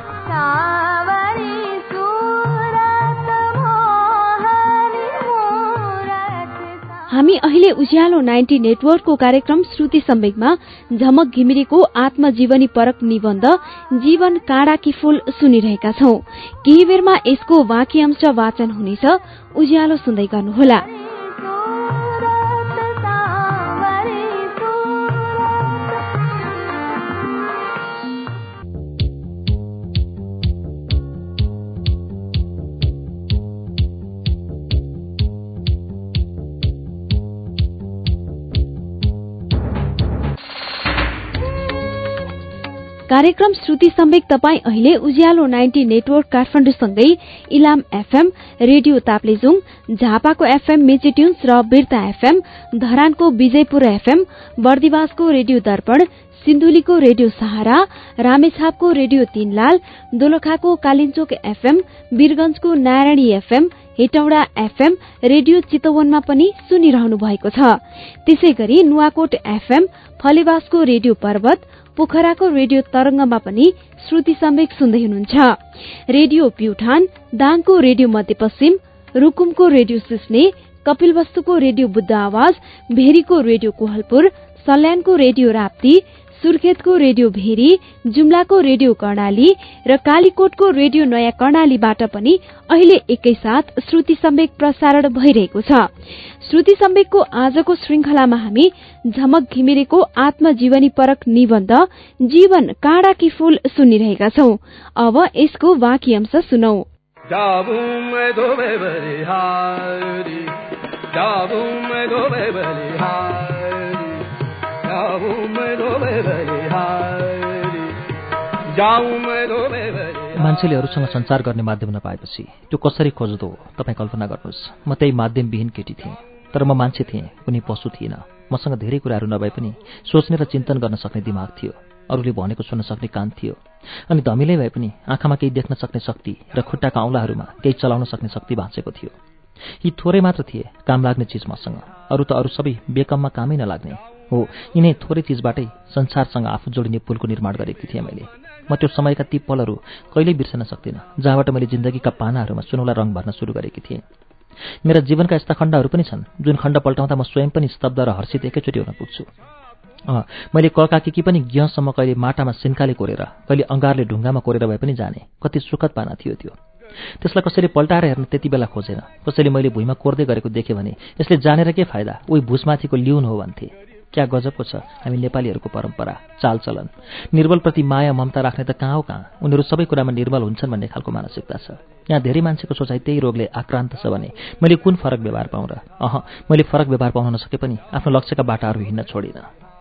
A: हामी अहिले उज्यालो 90 नेटवर्कको कार्यक्रम श्रुति सम्वेकमा झमक घिमिरेको आत्मजीवनी परक निबन्ध जीवन काँडाकी फूल सुनिरहेका छौं। केही बेरमा यसको वाक्यांश वाचन हुनेछ। उज्यालो सुन्दै गर्नुहोला। कार्यक्रम श्रुति सम्वेक तपाईँ अहिले उज्यालो 90 नेटवर्क काठमाडौँसँगै इलाम एफएम, रेडियो ताप्लेजुङ, झापाको एफएम मेचेट्युन्स र बिर्ता एफएम, धरानको विजयपुर एफएम, बर्दिवासको रेडियो दर्पण, सिन्धुलीको रेडियो सहारा, रामेछापको रेडियो तीनलाल, दोलखाको कालिन्चोक एफएम, वीरगंजको Narayani FM, Hetauda FM, radio चितवनमा पनि सुनिरहनु भएको छ। त्यसैगरी नुवाकोट एफएम, फलेवासको रेडियो पर्वत, पोखराको रेडियो तरंगमा पनि श्रुति सम्वेक सुन्दै हुनुहुन्छ। रेडियो प्युठान, दाङको रेडियो मध्यपश्चिम, रुकुमको रेडियो सिस्ने, कपिलवस्तुको रेडियो बुद्ध आवाज, भेरीको रेडियो कोहलपुर, सल्यानको रेडियो राप्ती, सुर्खेतको रेडियो भेरी, जुम्लाको रेडियो कर्णाली र कालीकोटको रेडियो नयाँ कर्णालीबाट पनि अहिले एकैसाथ श्रुति सम्वेक प्रसारण भइरहेको छ। श्रुति सम्वेकको आजको श्रृंखलामा हामी झमक घिमिरेको आत्मजीवनी परक निबन्ध जीवन काँडाकी फूल सुनिरहेका छौं। अब यसको वाक्यांश सुनौ।
B: मान्छेले अरूसँग संचार गर्ने माध्यम नपाएपछि त्यो कसरी खोज्दो तपाईँ कल्पना गर्नुहोस्। म त्यही माध्यमविहीन केटी थिएँ, तर म मान्छे थिएँ, कुनै पशु थिएन। मसँग धेरै कुराहरू नभए पनि सोच्ने र चिन्तन गर्न सक्ने दिमाग थियो, अरूले भनेको सुन्न सक्ने कान थियो, अनि धमिलै भए पनि आँखामा केही देख्न सक्ने शक्ति र खुट्टाका औँलाहरूमा केही चलाउन सक्ने शक्ति बाँचेको थियो। यी थोरै मात्र थिए काम लाग्ने चिज मसँग, अरू त अरू सबै बेकममा कामै नलाग्ने हो। यिनै थोरै चिजबाटै संसारसँग आफू जोडिने पुलको निर्माण गरेकी थिएँ मैले। म त्यो समयका ती पलहरू कहिल्यै बिर्सन सक्दिनँ जहाँबाट मैले जिन्दगीका पानाहरूमा सुनौला रङ भर्न सुरु गरेकी थिएँ। मेरा जीवनका यस्ता खण्डहरू पनि छन् जुन खण्ड पल्टाउँदा म स्वयं पनि स्तब्ध र हर्षित एकैचोटि हुन पुग्छु। मैले ककाकी पनि ग्यहसम्म कहिले माटामा सिन्काले कोरेर, कहिले अंगारले ढुङ्गामा कोरेर भए पनि जाने। कति सुखद पाना थियो त्यो। त्यसलाई कसैले पल्टाएर हेर्न त्यति बेला खोजेन। कसैले मैले भुइँमा कोर्दै गरेको देखे भने यसले जानेर के फाइदा, उही भुसमाथिको ल्युन हो भन्थे। क्या गजबको छ हामी नेपालीहरूको परम्परा, चालचलन। निर्बलप्रति माया ममता राख्ने त कहाँ हो कहाँ, उनीहरू सबै कुरामा निर्बल हुन्छन् भन्ने खालको मानसिकता छ। यहाँ धेरै मान्छेको सोचाइ त्यही रोगले आक्रान्त छ भने मैले कुन फरक व्यवहार पाउँ र? मैले फरक व्यवहार पाउन नसके पनि आफ्नो लक्ष्यका बाटाहरू हिँड्न छोडिन।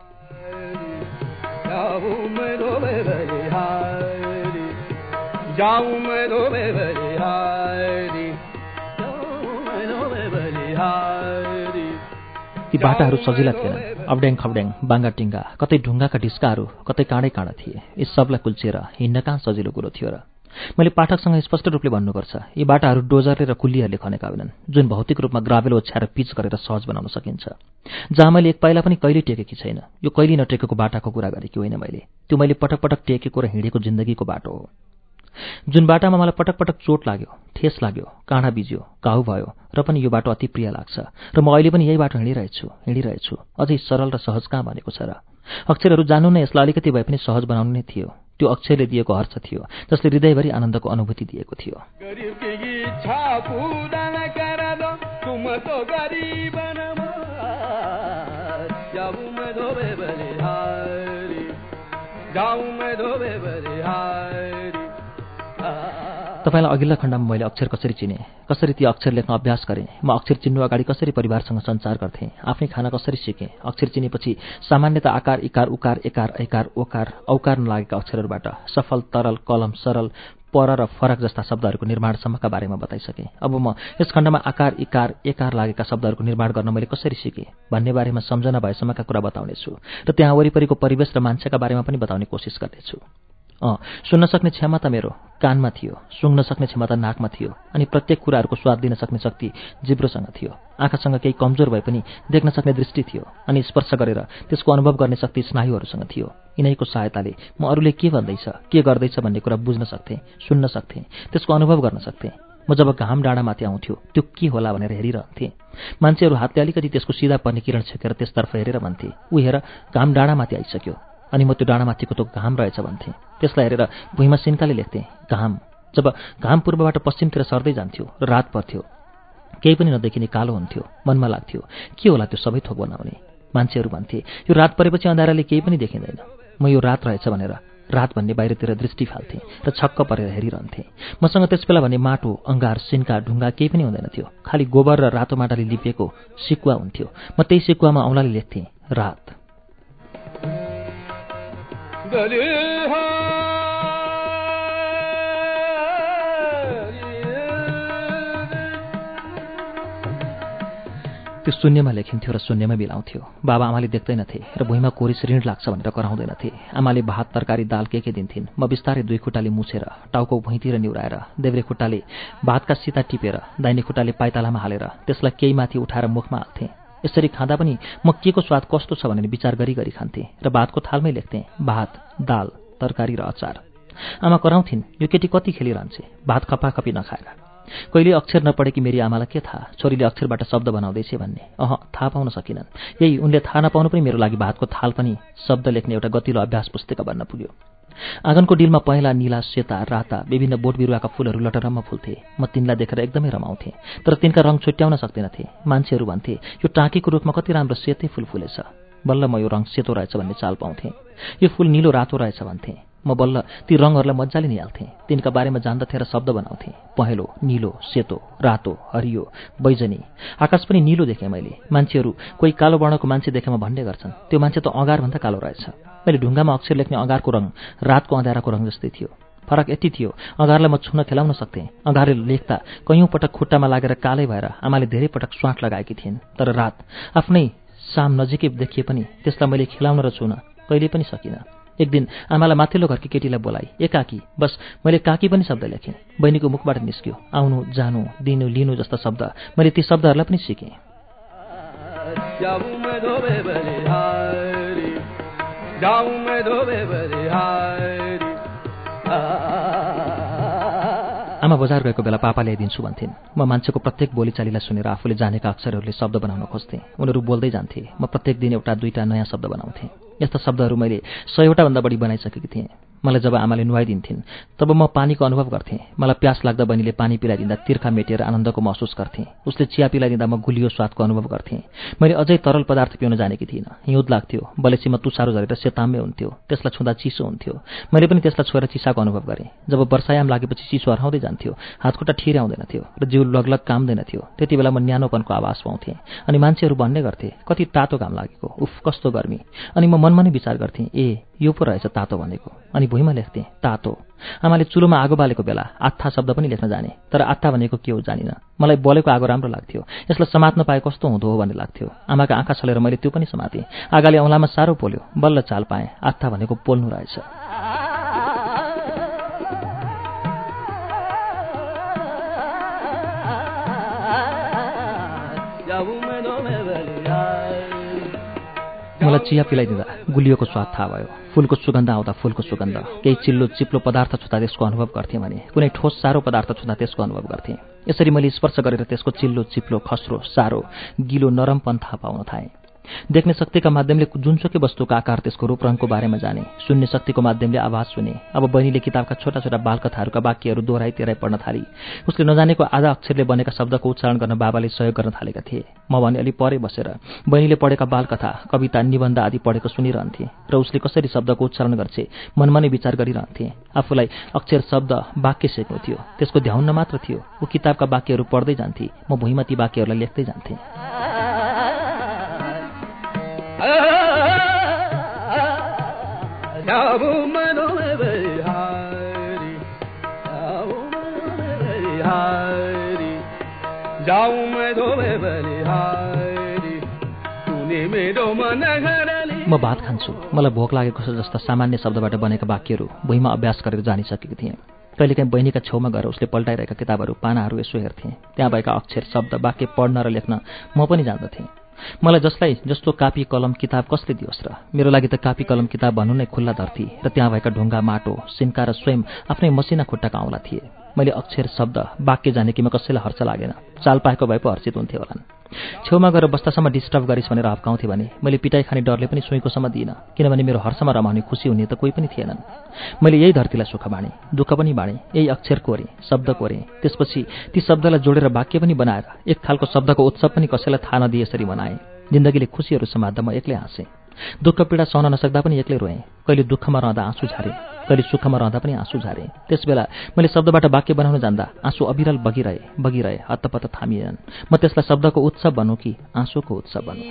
B: ती बाटाहरू सजिला थिएनन्। अब्ड्याङ खब्ड्याङ, बाङ्गा टिङ्गा, कतै ढुङ्गाका ढिस्काहरू, कतै काँडै काँडा थिए। यी सबलाई कुल्चिएर हिँड्न कहाँ सजिलो कुरो थियो र? मैले पाठकसँग स्पष्ट रूपले भन्नुपर्छ, यी बाटाहरू डोजरले र कुल्लीहरूले खनेका होइनन्, जुन भौतिक रूपमा ग्राभेल ओछ्याएर पिच गरेर सहज बनाउन सकिन्छ। जहाँ मैले एक पाइला पनि कहिल्यै टेकेकी छैन। यो कहिल्यै नटेकेको बाटाको कुरा गरेकी होइन मैले। त्यो मैले पटक पटक टेकेको र हिँडेको जिन्दगीको बाटो हो। जुन बाटामा मलाई पटक पटक चोट लाग्यो, ठेस लाग्यो, काँडा बिज्यो, घाउ भयो र पनि यो बाटो अति प्रिय लाग्छ र म अहिले पनि यही बाटो हिँडिरहेछु। अझै सरल र सहज कहाँ भनेको छ र? अक्षरहरू जान्नु नै यसलाई अलिकति भए पनि सहज बनाउनु नै थियो। त्यो अक्षरले दिएको हर्ष थियो जसले हृदयभरि आनन्दको अनुभूति दिएको थियो। तपाईलाई अघिल्ला खण्डमा मैले अक्षर कसरी चिने, कसरी ती अक्षर लेख्न अभ्यास गरेँ, म अक्षर चिन्नु अगाडि कसरी परिवारसँग सञ्चार गर्थेँ, आफ्नै खाना कसरी सिकेँ, अक्षर चिनेपछि सामान्यतः आकार, इकार, उकार, एकार, ऐकार, ओकार, औकार नलागेका अक्षरहरूबाट सफल, तरल, कलम, सरल, पर र फरक जस्ता शब्दहरूको निर्माणसम्मका बारेमा बताइसकेँ। अब म यस खण्डमा आकार, इकार, एकार लागेका शब्दहरूको निर्माण गर्न मैले कसरी सिकेँ भन्ने बारेमा सम्झना भएसम्मका कुरा बताउनेछु र त्यहाँ वरिपरिको परिवेश र मान्छेका बारेमा पनि बताउने कोसिस गर्नेछु। सुन्न सक्ने क्षमता मेरो कानमा थियो, सुँग्न सक्ने क्षमता नाकमा थियो, अनि प्रत्येक कुराहरूको स्वाद दिन सक्ने शक्ति जिब्रोसँग थियो। आँखासँग केही कमजोर भए पनि देख्न सक्ने दृष्टि थियो, अनि स्पर्श गरेर त्यसको अनुभव गर्ने शक्ति स्नायुहरूसँग थियो। यिनैको सहायताले म अरूले के भन्दैछ, के गर्दैछ भन्ने कुरा बुझ्न सक्थेँ, सुन्न सक्थेँ, त्यसको अनुभव गर्न सक्थेँ। म जब घाम डाँडामाथि आउँथ्यो त्यो के होला भनेर हेरिरहन्थेँ। मान्छेहरू हातले अलिकति त्यसको सिधा पर्ने किरण छेकेर त्यसतर्फ हेरेर भन्थे, ऊ हेर घाम डाँडामाथि आइसक्यो। अनि म त्यो डाँडामाथिको त घाम रहेछ भन्थेँ। त्यसलाई हेरेर भुइँमा सिन्काले लेख्थेँ, घाम। जब घाम पूर्वबाट पश्चिमतिर सर्दै जान्थ्यो र रात पर्थ्यो, केही पनि नदेखिने कालो हुन्थ्यो, मनमा लाग्थ्यो के होला त्यो सबै थोक बनाउने। मान्छेहरू भन्थे यो रात परेपछि अँधाराले केही पनि देखिँदैन। म यो रात रहेछ भनेर रात भन्ने बाहिरतिर दृष्टि फाल्थेँ र छक्क परेर हेरिरहन्थेँ। मसँग त्यसबेला भन्ने माटो, अङ्गार, सिन्का, ढुङ्गा केही पनि हुँदैन थियो। खालि गोबर र रातो माटाले लिपिएको सिकुवा हुन्थ्यो। म त्यही सिकुवामा औँलाले लेख्थेँ रात। त्यो शून्यमा लेखिन्थ्यो र शून्यमा मिलाउँथ्यो। बाबा आमाले देख्दैनथे र भुइँमा कोरिस ऋण लाग्छ भनेर कराउँदैनथे। आमाले भात, तरकारी, दाल के दिन्थिन्। म बिस्तारै दुई खुट्टाले मुछेर टाउको भुइँतिर निहुराएर देब्रे खुट्टाले भातका सिता टिपेर दाहिने खुट्टाले पाइतालामा हालेर त्यसलाई केही माथि उठाएर मुखमा हाल्थेँ। यसरी खाँदा पनि म के को स्वाद कस्तो छ भनेर विचार गरी खान्थेँ र भातको थालमै लेख्थेँ भात, दाल, तरकारी र अचार। आमा कराउँथिन्, यो केटी कति खेलिरहन्छे, भात खपाखपी नखाएर। कहिले अक्षर नपढेकी मेरी आमालाई के थाहा छोरीले अक्षरबाट शब्द बनाउँदैछ भन्ने। थाहा पाउन सकिनन्। यही उनले थाहा नपाउनु पनि मेरो लागि भातको थाल पनि शब्द लेख्ने एउटा गतिलो अभ्यास पुस्तिका बन्न पुग्यो। आँगनको डिलमा पहेँला, नीला, सेता, राता विभिन्न बोट बिरुवाका फूलहरू लटरम्म फुल्थे। म तिनलाई देखेर एकदमै रमाउँथेँ, तर तिनका रङ छुट्याउन सक्दिनथे। मान्छेहरू भन्थे यो टाँकीको रुखमा कति राम्रो सेतै फूल फुलेछ। बल्ल म यो रङ सेतो रहेछ भन्ने चाल पाउँथेँ। यो फूल निलो रातो रहेछ भन्थेँ। म बल्ल ती रङहरूलाई मजाले निहाल्थेँ। तिनका बारेमा जान्दथे र शब्द बनाउँथेँ। पहेँलो, नीलो, सेतो, रातो, हरियो, बैजनी। आकाश पनि निलो देखेँ मैले। मान्छेहरू कोही कालो वर्णको मान्छे देखेमा भन्ने गर्छन् त्यो मान्छे त अँगारभन्दा कालो रहेछ। मैले ढुङ्गामा अक्षर लेख्ने अँगारको रङ रातको अँध्याराको रङ जस्तै थियो। फरक यति थियो, अँगारलाई म छुन खेलाउन सक्थेँ। अँगारले लेख्दा कैयौँ पटक खुट्टामा लागेर कालै भएर आमाले धेरै पटक स्वाट लगाएकी थिइन्। तर रात आफ्नै साम नजिकै देखिए पनि त्यसलाई मैले खेलाउन र छुन कहिल्यै पनि सकिनँ। एक दिन आमालाई माथिल्लो घरकी केटीलाई बोलाइ, ए काकी, बस मैले काकी पनि शब्द लेखेँ। बहिनीको मुखबाट निस्क्यो, आउनु, जानु, दिनु, लिनु जस्ता शब्द। मैले ती शब्दहरूलाई पनि सिकेँ। आमा बजार गएको बेला पापा ल्याइदिन्छु भन्थिन्। म मान्छेको प्रत्येक बोलीचालीलाई सुनेर आफूले जानेका अक्षरहरूले शब्द बनाउन खोज्थेँ। उनीहरू बोल्दै जान्थे, म प्रत्येक दिन एउटा दुईटा नयाँ शब्द बनाउँथेँ। यस्ता शब्दहरू मैले 100वटा भन्दा बढी बनाइसकेकी थिएँ। मलाई जब आमाले नुहाइदिन्थिन् तब म पानीको अनुभव गर्थेँ। मलाई प्यास लाग्दा बहिनीले पानी पिलाइदिँदा तिर्खा मेटिएर आनन्दको महसुस गर्थेँ। उसले चिया पिलाइदिँदा म गुलियो स्वादको अनुभव गर्थेँ। मैले अझै तरल पदार्थ पिउन जानेकी थिइनँ। हिउँद लाग्थ्यो, बलेसीमा तुसारो झरेर सेताम्य हुन्थ्यो, त्यसलाई छुँदा चिसो हुन्थ्यो। मैले पनि त्यसलाई छोएर चिसाको अनुभव गरेँ। जब वर्षायाम लागेपछि चिसो हराउँदै जान्थ्यो, हातखुट्टा ठिरै आउँदैनथ्यो र जिउ लगलग काम्दैनथ्यो, त्यति बेला म न्यानोपनको आवाज पाउँथेँ। अनि मान्छेहरू भन्ने गर्थे, कति तातो घाम लागेको, उफ कस्तो गर्मी। अनि म मनमा नै विचार गर्थेँ, ए यो पो रहेछ तातो भनेको। अनि भुइँमा लेख्थेँ तातो। आमाले चुलोमा आगो बालेको बेला आत्था शब्द पनि लेख्न जाने, तर आत्था भनेको के हो जानिनँ। मलाई बलेको आगो राम्रो लाग्थ्यो, यसलाई समात्न पाए कस्तो हुँदो हो भन्ने लाग्थ्यो। आमाका आँखा छलेर मैले त्यो पनि समातेँ। आगाले औँलामा साह्रो पोल्यो, बल्ल चाल पाएँ, आत्था भनेको पोल्नु रहेछ। मलाई चिया पिलाइदिँदा गुलियोको स्वाद थाहा भयो। फूलको सुगन्ध आउँदा फूलको सुगन्ध, केही चिल्लो चिप्लो पदार्थ छुँदा त्यसको अनुभव गर्थेँ भने कुनै ठोस सारो पदार्थ छुँदा त्यसको अनुभव गर्थेँ। यसरी मैले स्पर्श गरेर त्यसको चिल्लो चिप्लो खस्रो सारो गिलो नरमपन थाहा पाउन थालेँ। देख्ने शक्तिका माध्यमले जुनसुकै वस्तुको आकार त्यसको रूप रङको बारेमा जाने, सुन्ने शक्तिको माध्यमले आवाज सुने। अब बहिनीले किताबका छोटा छोटा बालकथाहरूका वाक्यहरू दोहोराइ तेह्राइ पढ्न थाली। उसले नजानेको आधा अक्षरले बनेका शब्दको उच्चारण गर्न बाबाले सहयोग गर्न थालेका थिए। म भने अलि परे बसेर बहिनीले पढेका बालकथा कविता निबन्ध आदि पढेको सुनिरहन्थेँ र उसले कसरी शब्दको उच्चारण गर्छे मनमा नै विचार गरिरहन्थेँ। आफूलाई अक्षर शब्द वाक्य सिक्नु थियो, त्यसको ध्याउन मात्र थियो। ऊ किताबका वाक्यहरू पढ्दै जान्थे, म भुइँमा ती वाक्यहरूलाई लेख्दै जान्थेँ। म भात खान्छु, मलाई भोक लागेको छ जस्ता सामान्य शब्दबाट बनेका वाक्यहरू भुइँमा अभ्यास गरेर जानिसकेको थिएँ। कहिलेकाहीँ बहिनीका छेउमा गएर उसले पल्टाइरहेका किताबहरू पानाहरू यसो हेर्थेँ। त्यहाँ भएका अक्षर शब्द वाक्य पढ्न र लेख्न म पनि जान्दथेँ। मलाई जसलाई जस्तो कापी कलम किताब कसले दियोस् र? मेरो लागि त कापी कलम किताब भन्नु नै खुल्ला धरती र त्यहाँ भएका ढुङ्गा माटो सिन्का र स्वयं आफ्नै मसिना खुट्टाका औँला थिए। मैले अक्षर शब्द वाक्य जानेकीमा कसैलाई हर्ष लागेन, चाल पाएको भए पो हर्षित हुन्थे होलान्। छेउमा गएर बस्दासम्म डिस्टर्ब गरिस् भनेर हप्काउँथे भने मैले पिटाइ खाने डरले पनि सुइँकोसम्म दिइनँ, किनभने मेरो हर्षमा रमाउने खुसी हुने त कोही पनि थिएनन्। मैले यही धरतीलाई सुख बाँडेँ, दुःख पनि बाँडेँ, यही अक्षर कोरेँ, शब्द कोरेँ। त्यसपछि ती शब्दलाई जोडेर वाक्य पनि बनाएर एक खालको शब्दको उत्सव पनि कसैलाई थाहा नदिए यसरी मनाएँ। जिन्दगीले खुसीहरू समात्दा म एक्लै हाँसेँ, दुःख पीडा सहन नसक्दा पनि एक्लै रोएँ। कहिले दुःखमा रहँदा आँसु झारेँ, कहिले सुखमा रहँदा पनि आँसु झारेँ। त्यसबेला मैले शब्दबाट वाक्य बनाउन जान्दा आँसु अविरल बगिरहे हत्तपत्त थामिएनन्। म त्यसलाई शब्दको उत्सव भनौँ कि आँसुको उत्सव भनौँ।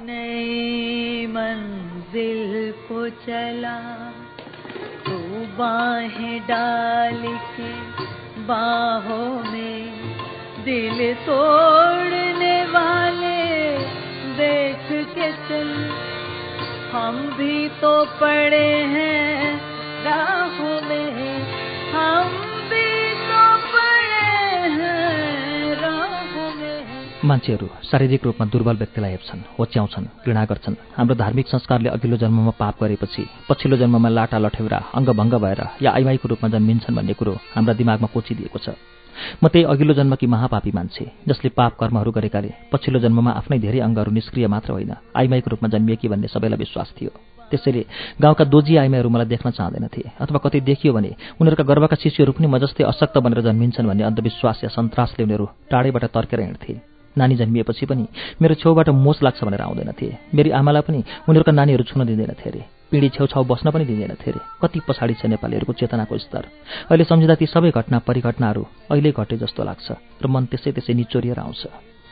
B: मंजिल को चला तो बाहें डाल के बाहों में दिल तोड़ने वाले देख के चल, हम भी तो पड़े हैं राहों में, हम भी तो पड़े हैं राहों में। मान्छेहरू शारीरिक रूपमा दुर्बल व्यक्तिलाई हेप्छन्, होच्याउँछन्, घृणा गर्छन्। हाम्रो धार्मिक संस्कारले अघिल्लो जन्ममा पाप गरेपछि पछिल्लो जन्ममा लाटा लठेउरा अङ्गभङ्ग भएर या आइमाईको रूपमा जन्मिन्छन् भन्ने कुरो हाम्रा दिमागमा कोचिदिएको छ। म त्यही अघिल्लो जन्मकी महापापी मान्छे जसले पाप कर्महरू गरेकाले पछिल्लो जन्ममा आफ्नै धेरै अङ्गहरू निष्क्रिय मात्र होइन आइमाईको रूपमा जन्मिएकी भन्ने सबैलाई विश्वास थियो। त्यसैले गाउँका दोजी आइमाईहरू मलाई देख्न चाहँदैनथे, अथवा कतै देखियो भने उनीहरूका गर्भका शिशुहरू पनि म जस्तै अशक्त बनेर जन्मिन्छन् भन्ने अन्धविश्वास या सन्तासले उनीहरू टाढैबाट तर्केर हिँड्थे। नानी जन्मिएपछि पनि मेरो छेउबाट मोच लाग्छ भनेर आउँदैनथे। मेरी आमालाई पनि उनीहरूका नानीहरू छुन दिँदैनथे अरे, पिँढी छेउछाउ बस्न पनि दिँदैनथे अरे। कति पछाडि छ नेपालीहरूको चेतनाको स्तर। अहिले सम्झिँदा ती सबै घटना परिघटनाहरू अहिले घटे जस्तो लाग्छ र मन त्यसै निचोरिएर आउँछ।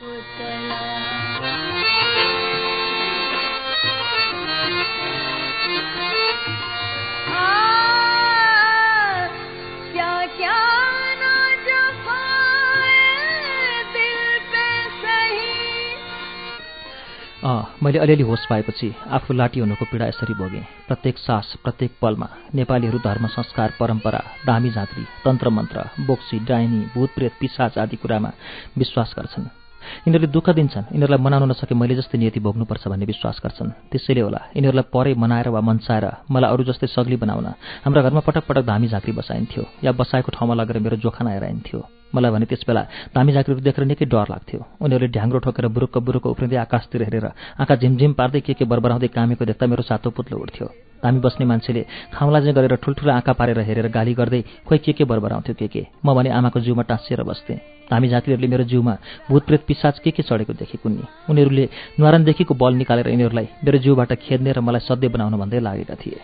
B: मैले अलिअलि होस पाएपछि आफू लाटी हुनुको पीडा यसरी भोगेँ। प्रत्येक सास प्रत्येक पलमा नेपालीहरू धर्म संस्कार परम्परा दामी झाँक्री तन्त्र मन्त्र बोक्सी डाइनी भूतप्रेत पिशाच आदि कुरामा विश्वास गर्छन्। यिनीहरूले दुःख दिन्छन्, यिनीहरूलाई मनाउन नसके मैले जस्तै नियति भोग्नुपर्छ भन्ने विश्वास गर्छन्। त्यसैले होला यिनीहरूलाई परै मनाएर वा मनसाएर मलाई अरू जस्तै सग्ली बनाउन हाम्रा घरमा पटक पटक धामी झाँक्री बसाइन्थ्यो या बसाएको ठाउँमा लगेर मेरो जोखाना हेराइन्थ्यो। मलाई भने त्यसबेला धामी झाँक्रीहरू देखेर निकै डर लाग्थ्यो। उनीहरूले ढ्याङ्ग्रो ठोकेर बुरुक्क उफ्रिँदै आकाशतिर हेरेर आँखा झिमझिम पार्दै के बरबराउँदै कामेको देख्दा मेरो सातो पुत्लो उठ्थ्यो। धामी बस्ने मान्छेले खाउँलाजे गरेर ठुल्ठुलो आँखा पारेर हेरेर गाली गर्दै खोइ के बरबराउँथ्यो के। म भने आमाको जिउमा टाँसिएर बस्थेँ। धामी झाँक्रीहरूले मेरो जिउमा भूतप्रेत पिशाच के चढेको देखे कुन्नी। उनीहरूले न्वारानदेखिको बल निकालेर यिनीहरूलाई मेरो जिउबाट खेद्ने र मलाई सधैँ बनाउन भन्दै लागेका थिए।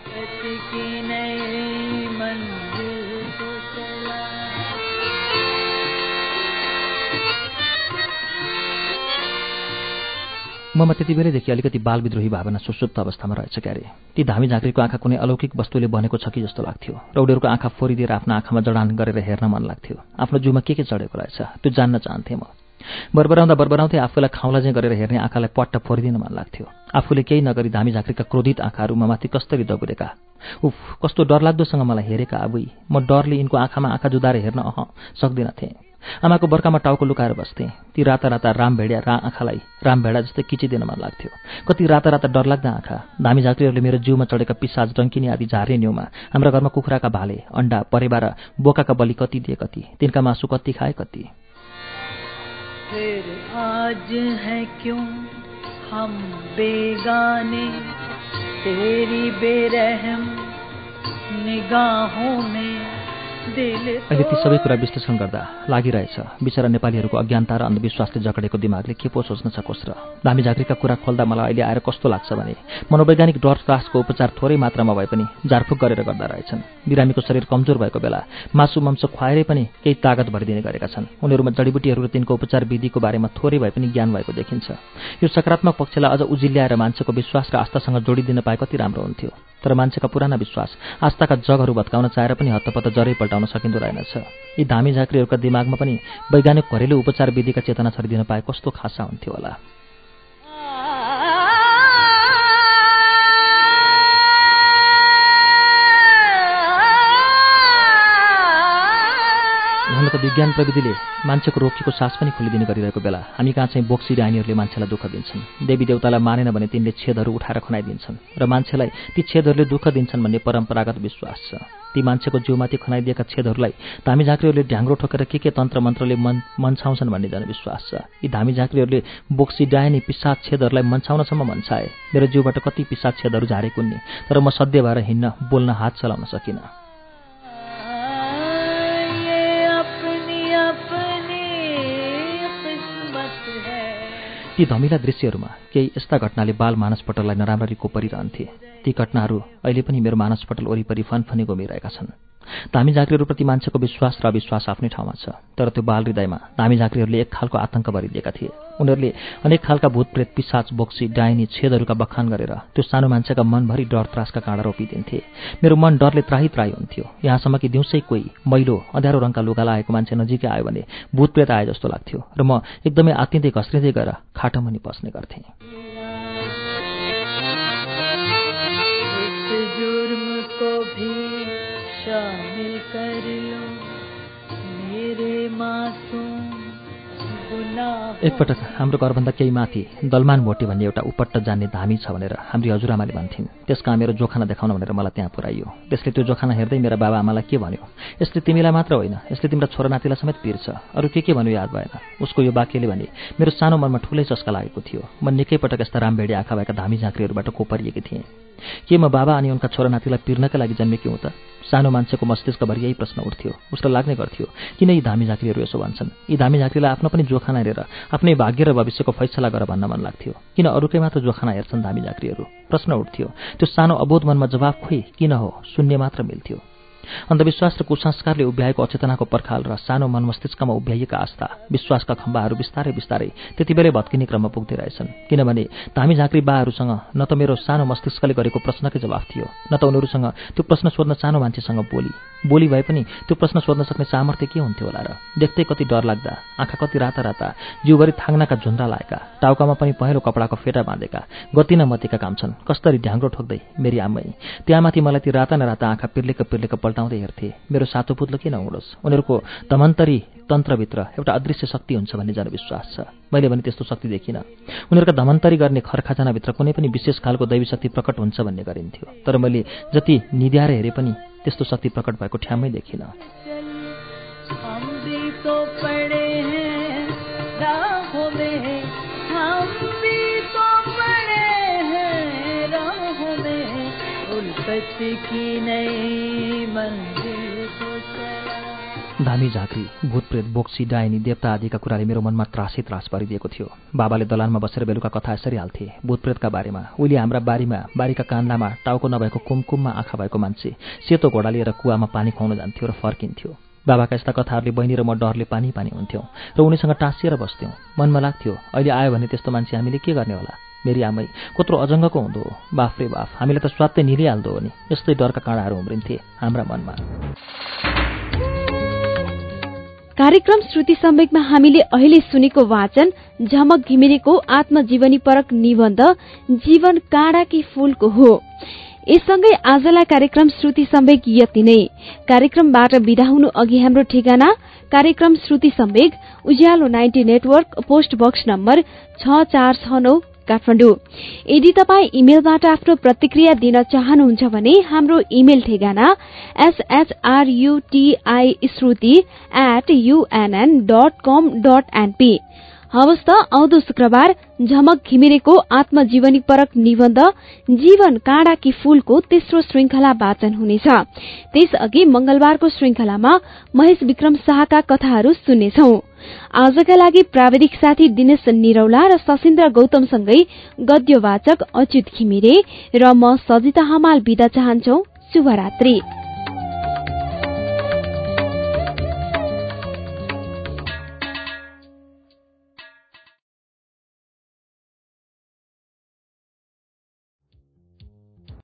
B: ममा त्यति बेलैदेखि अलिकति बालविद्रोही भावना सुसुप्त अवस्थामा रहेछ क्यारे। ती धामी झाँक्रीको आँखा कुनै अलौकिक वस्तुले बनेको छ कि जस्तो लाग्थ्यो र उनीहरूको आँखा फोरिदिएर आफ्नो आँखामा जडान गरेर हेर्न मन लाग्थ्यो। आफ्नो जिउमा के चढेको रहेछ त्यो जान्न चाहन्थेँ म। बरबराउँदै आफूलाई खाउँलाजे गरेर हेर्ने आँखालाई पट्ट फोरिदिन मन लाग्थ्यो। आफूले केही नगरी धामी झाँक्रीका क्रोधित आँखाहरू ममाथि कस्तरी दगुरेका। उफ, कस्तो डरलाग्दोसँग मलाई हेरेका आबुई। म डरले यिनको आँखामा आँखा जुदाएर हेर्न सक्दिनथेँ। आमाको बर्खामा टाउको लुकाएर बस्थेँ। ती राता राता रामभेडिया आँखालाई रामभेडा जस्तै किचिदिन मन लाग्थ्यो। कति राता राता डरलाग्दा आँखा। धामी झाँक्रीहरूले मेरो जिउमा चढेका पिसाज, डङ्किनी आदि झार्ने न्युमा हाम्रा घरमा कुखुराका भाले, अण्डा, परेवा र बोकाका बलि कति दिए कति, तिनका मासु कति खाए कति।
C: फिर आज है क्यों हम बेगाने, तेरी बेरहम निगाहों में दिल।
B: अहिले ती सबै कुरा विश्लेषण गर्दा लागिरहेछ बिचरा नेपालीहरूको अज्ञानता र अन्धविश्वासले जकडेको दिमागले के पो सोच्न सकोस् र। धामी झाँक्रीका कुरा खोल्दा मलाई अहिले आएर कस्तो लाग्छ भने मनोवैज्ञानिक डर त्रासको उपचार थोरै मात्रामा भए पनि झारफुक गरेर गर्दा रहेछन्। बिरामीको शरीर कमजोर भएको बेला मासु मांस खुवाएरै पनि केही तागत भरिदिने गरेका छन्। उनीहरूमा जडीबुटीहरू र तिनको उपचार विधिको बारेमा थोरै भए पनि ज्ञान भएको देखिन्छ। यो सकारात्मक पक्षलाई अझ उजिल्याएर मान्छेको विश्वास र आस्थासँग जोडिदिन पाए कति राम्रो हुन्थ्यो। तर मान्छेका पुराना विश्वास, आस्थाका जगहरू भत्काउन चाहेर पनि हत्तपत्त जरै पल्टाउन सकिँदो रहेनछ। यी धामी झाँक्रीहरूका दिमागमा पनि वैज्ञानिक घरेलु उपचार विधिका चेतना छरिदिन पाए कस्तो खासा हुन्थ्यो होला। हुन त विज्ञान प्रविधिले मान्छेको रोकिएको सास पनि खोलिदिने गरिरहेको बेला हामी कहाँ चाहिँ बोक्सी डाइनीहरूले मान्छेलाई दुःख दिन्छन्। देवी देवतालाई मानेन भने तिनले छेदहरू उठाएर खनाइदिन्छन् र मान्छेलाई ती छेदहरूले दुःख दिन्छन् भन्ने परम्परागत विश्वास छ। ती मान्छेको जिउमाथि खनाइदिएका छेदहरूलाई धामी झाँक्रीहरूले ढ्याङ्ग्रो ठोकेर के तन्त्र मन्त्रले मन्छाउँछन् भन्ने जनविश्वास छ। यी धामी झाँक्रीहरूले बोक्सी डाइनी पिसाच छेदहरूलाई मन्छाउनसम्म मन्छाए। मेरो जिउबाट कति पिसाच छेदहरू झारे कुन्नी, तर म सध्य भएर हिँड्न, बोल्न, हात चलाउन सकिनँ। ती धमिला दृश्यहरूमा केही यस्ता घटनाले बाल मानसपटललाई नराम्ररी कोपरिरहन्थे। ती घटनाहरू अहिले पनि मेरो मानसपटल वरिपरि फनफनी घुमिरहेका छन्। धामी झाँक्रीहरूप्रति मान्छेको विश्वास र अविश्वास आफ्नै ठाउँमा छ, तर त्यो बाल हृदयमा धामी झाँक्रीहरूले एक खालको आतंक भरिदिएका थिए। उनीहरूले अनेक खालका भूतप्रेत, पिसाच, बोक्सी, डाइनी, छेदहरूका बखान गरेर त्यो सानो मान्छेका मनभरि डर त्रासका काँडा रोपिदिन्थे। मेरो मन डरले त्राही त्राही हुन्थ्यो। यहाँसम्म कि दिउँसै कोही मैलो अँध्यारो रङका लुगा लगाएको मान्छे नजिकै आयो भने भूतप्रेत आए जस्तो लाग्थ्यो र म एकदमै आत्तिँदै घस्रिँदै गएर खाटोमुनि पस्ने गर्थेँ।
C: शामिल कर लो मेरे मासूम गुनाहों।
B: एकपटक हाम्रो घरभन्दा केही माथि दलमान भोटे भन्ने एउटा उपट्ट जान्ने धामी छ भनेर हाम्री हजुरआमाले भन्थिन्। त्यसका मेरो जोखाना देखाउन भनेर मलाई त्यहाँ पुर्याइयो। त्यसले त्यो जोखाना हेर्दै मेरा बाबा आमालाई के भन्यो, यसले तिमीलाई मात्र होइन, यसले तिम्रा छोरा नातिलाई समेत पिर्छ। अरू के भन्यो याद भएन। उसको यो वाक्यले भने मेरो सानो मनमा ठुलै चस्का लागेको थियो। म निकै पटक यस्ता रामभेडी आँखा भएका धामी झाँक्रीहरूबाट कोपरिएकी थिएँ। के म बाबा अनि उनका छोरा नातिलाई पिर्नका लागि जन्मेकी हुँ त? सानो मान्छेको मस्तिष्कभरि यही प्रश्न उठ्थ्यो। उसलाई लाग्ने गर्थ्यो किन यी धामी झाँक्रीहरू यसो भन्छन्। यी धामी झाँक्रीलाई आफ्नो पनि जोखाना हेरेर आफ्नै भाग्य र भविष्यको फैसला गर भन्न मन लाग्थ्यो। किन अरूकै मात्र जोखाना हेर्छन् धामी झाँक्रीहरू? प्रश्न उठ्थ्यो। त्यो सानो अबोध मनमा जवाफ खोइ किन हो, शून्य मात्र मिल्थ्यो। अन्धविश्वास र कुसंस्कारले उभ्याएको अचेतनाको पर्खाल र सानो मन मस्तिष्कमा उभ्याइएका आस्था, विश्वासका खम्बाहरू बिस्तारै बिस्तारै त्यति बेलै भत्किने क्रममा पुग्दै रहेछन्। किनभने धामी झाँक्री बाहरूसँग न त मेरो सानो मस्तिष्कले गरेको प्रश्नकै जवाफ थियो, न त उनीहरूसँग त्यो प्रश्न सोध्न सानो मान्छेसँग बोली भए पनि त्यो प्रश्न सोध्न सक्ने सामर्थ्य के हुन्थ्यो होला र? देख्दै कति डर लाग्दा, आँखा कति राता राता, जिउभरि थाङ्नाका झुन्डा लाएका, टाउकामा पनि पहेँलो कपडाको फेटा बाँधेका, गति न मतिका काम छन् कस्तरी ढ्याङ्ग्रो ठोक्दै मेरी आमै त्यहाँमाथि मलाई ती राता न राता आँखा पिर्लेका पल्टाउँदै हेर्थे। मेरो सातो पुत्लो किन उडोस्? उनीहरूको धमन्तरी तन्त्रभित्र एउटा अदृश्य शक्ति हुन्छ भन्ने जनविश्वास छ। मैले भने त्यस्तो शक्ति देखिनँ। उनीहरूका धमन्तरी गर्ने खरखजानाभित्र कुनै पनि विशेष खालको दैवी शक्ति प्रकट हुन्छ भन्ने गरिन्थ्यो, तर मैले जति निध्याएर हेरे पनि त्यस्तो शक्ति प्रकट भएको ठ्याम्मै देखिनँ। धामी झाँक्री, भूतप्रेत, बोक्सी, डाइनी, देवता आदिका कुराले मेरो मनमा त्रासै त्रास पारिदिएको थियो। बाबाले दलानमा बसेर बेलुका कथा यसरी हाल्थे भूतप्रेतका बारेमा। उहिले हाम्रा बारीका कान्लामा टाउको नभएको कुमकुममा आँखा भएको मान्छे सेतो घोडा लिएर कुवामा पानी खुवाउन जान्थ्यो र फर्किन्थ्यो। बाबाका यस्ता कथाहरूले बहिनी र म डरले पानी हुन्थ्यौँ र उनीसँग टाँसिएर बस्थ्यौँ। मनमा लाग्थ्यो अहिले आयो भने त्यस्तो मान्छे हामीले के गर्ने होला? मेरी आमै कत्रो अजङ्गको हुँदो हो, बाफ रे बाफ, हामीलाई त स्वात्तै निलिहाल्दो हो नि। यस्तै डरका काँडाहरू उम्रिन्थे हाम्रा मनमा।
A: कार्यक्रम श्रुति सम्वेकमा हामीले अहिले सुनेको वाचन झमक घिमिरेको आत्मजीवनीपरक निबन्ध जीवन काँडाकी फूलको हो। यससँगै आजलाई कार्यक्रम श्रुति सम्वेक यति नै। कार्यक्रमबाट बिदा हुनु अघि हाम्रो ठेगाना कार्यक्रम Shruti Samvek, Ujyalo 90 network, post box number 6469 Kathmandu. यदि तपाई इमेलबाट आफ्नो प्रतिक्रिया दिन चाहनुहुन्छ भने हाम्रो इमेल ठेगाना shruti@unn.com.np। हवस् त, आउँदो शुक्रबार झमक घिमिरेको आत्मजीवनीपरक निबन्ध जीवन काँडा कि फूलको तेस्रो श्रृंखला वाचन हुनेछ। त्यसअघि मंगलबारको श्रृंखलामा महेश विक्रम शाहका कथाहरू सुन्नेछौं। आजका लागि प्राविधिक साथी दिनेश निरौला र सशिन्द्र गौतमसँगै गद्यवाचक अच्युत घिमिरे र म सजिता हमाल बिदा चाहन्छौ। शुभरात्री।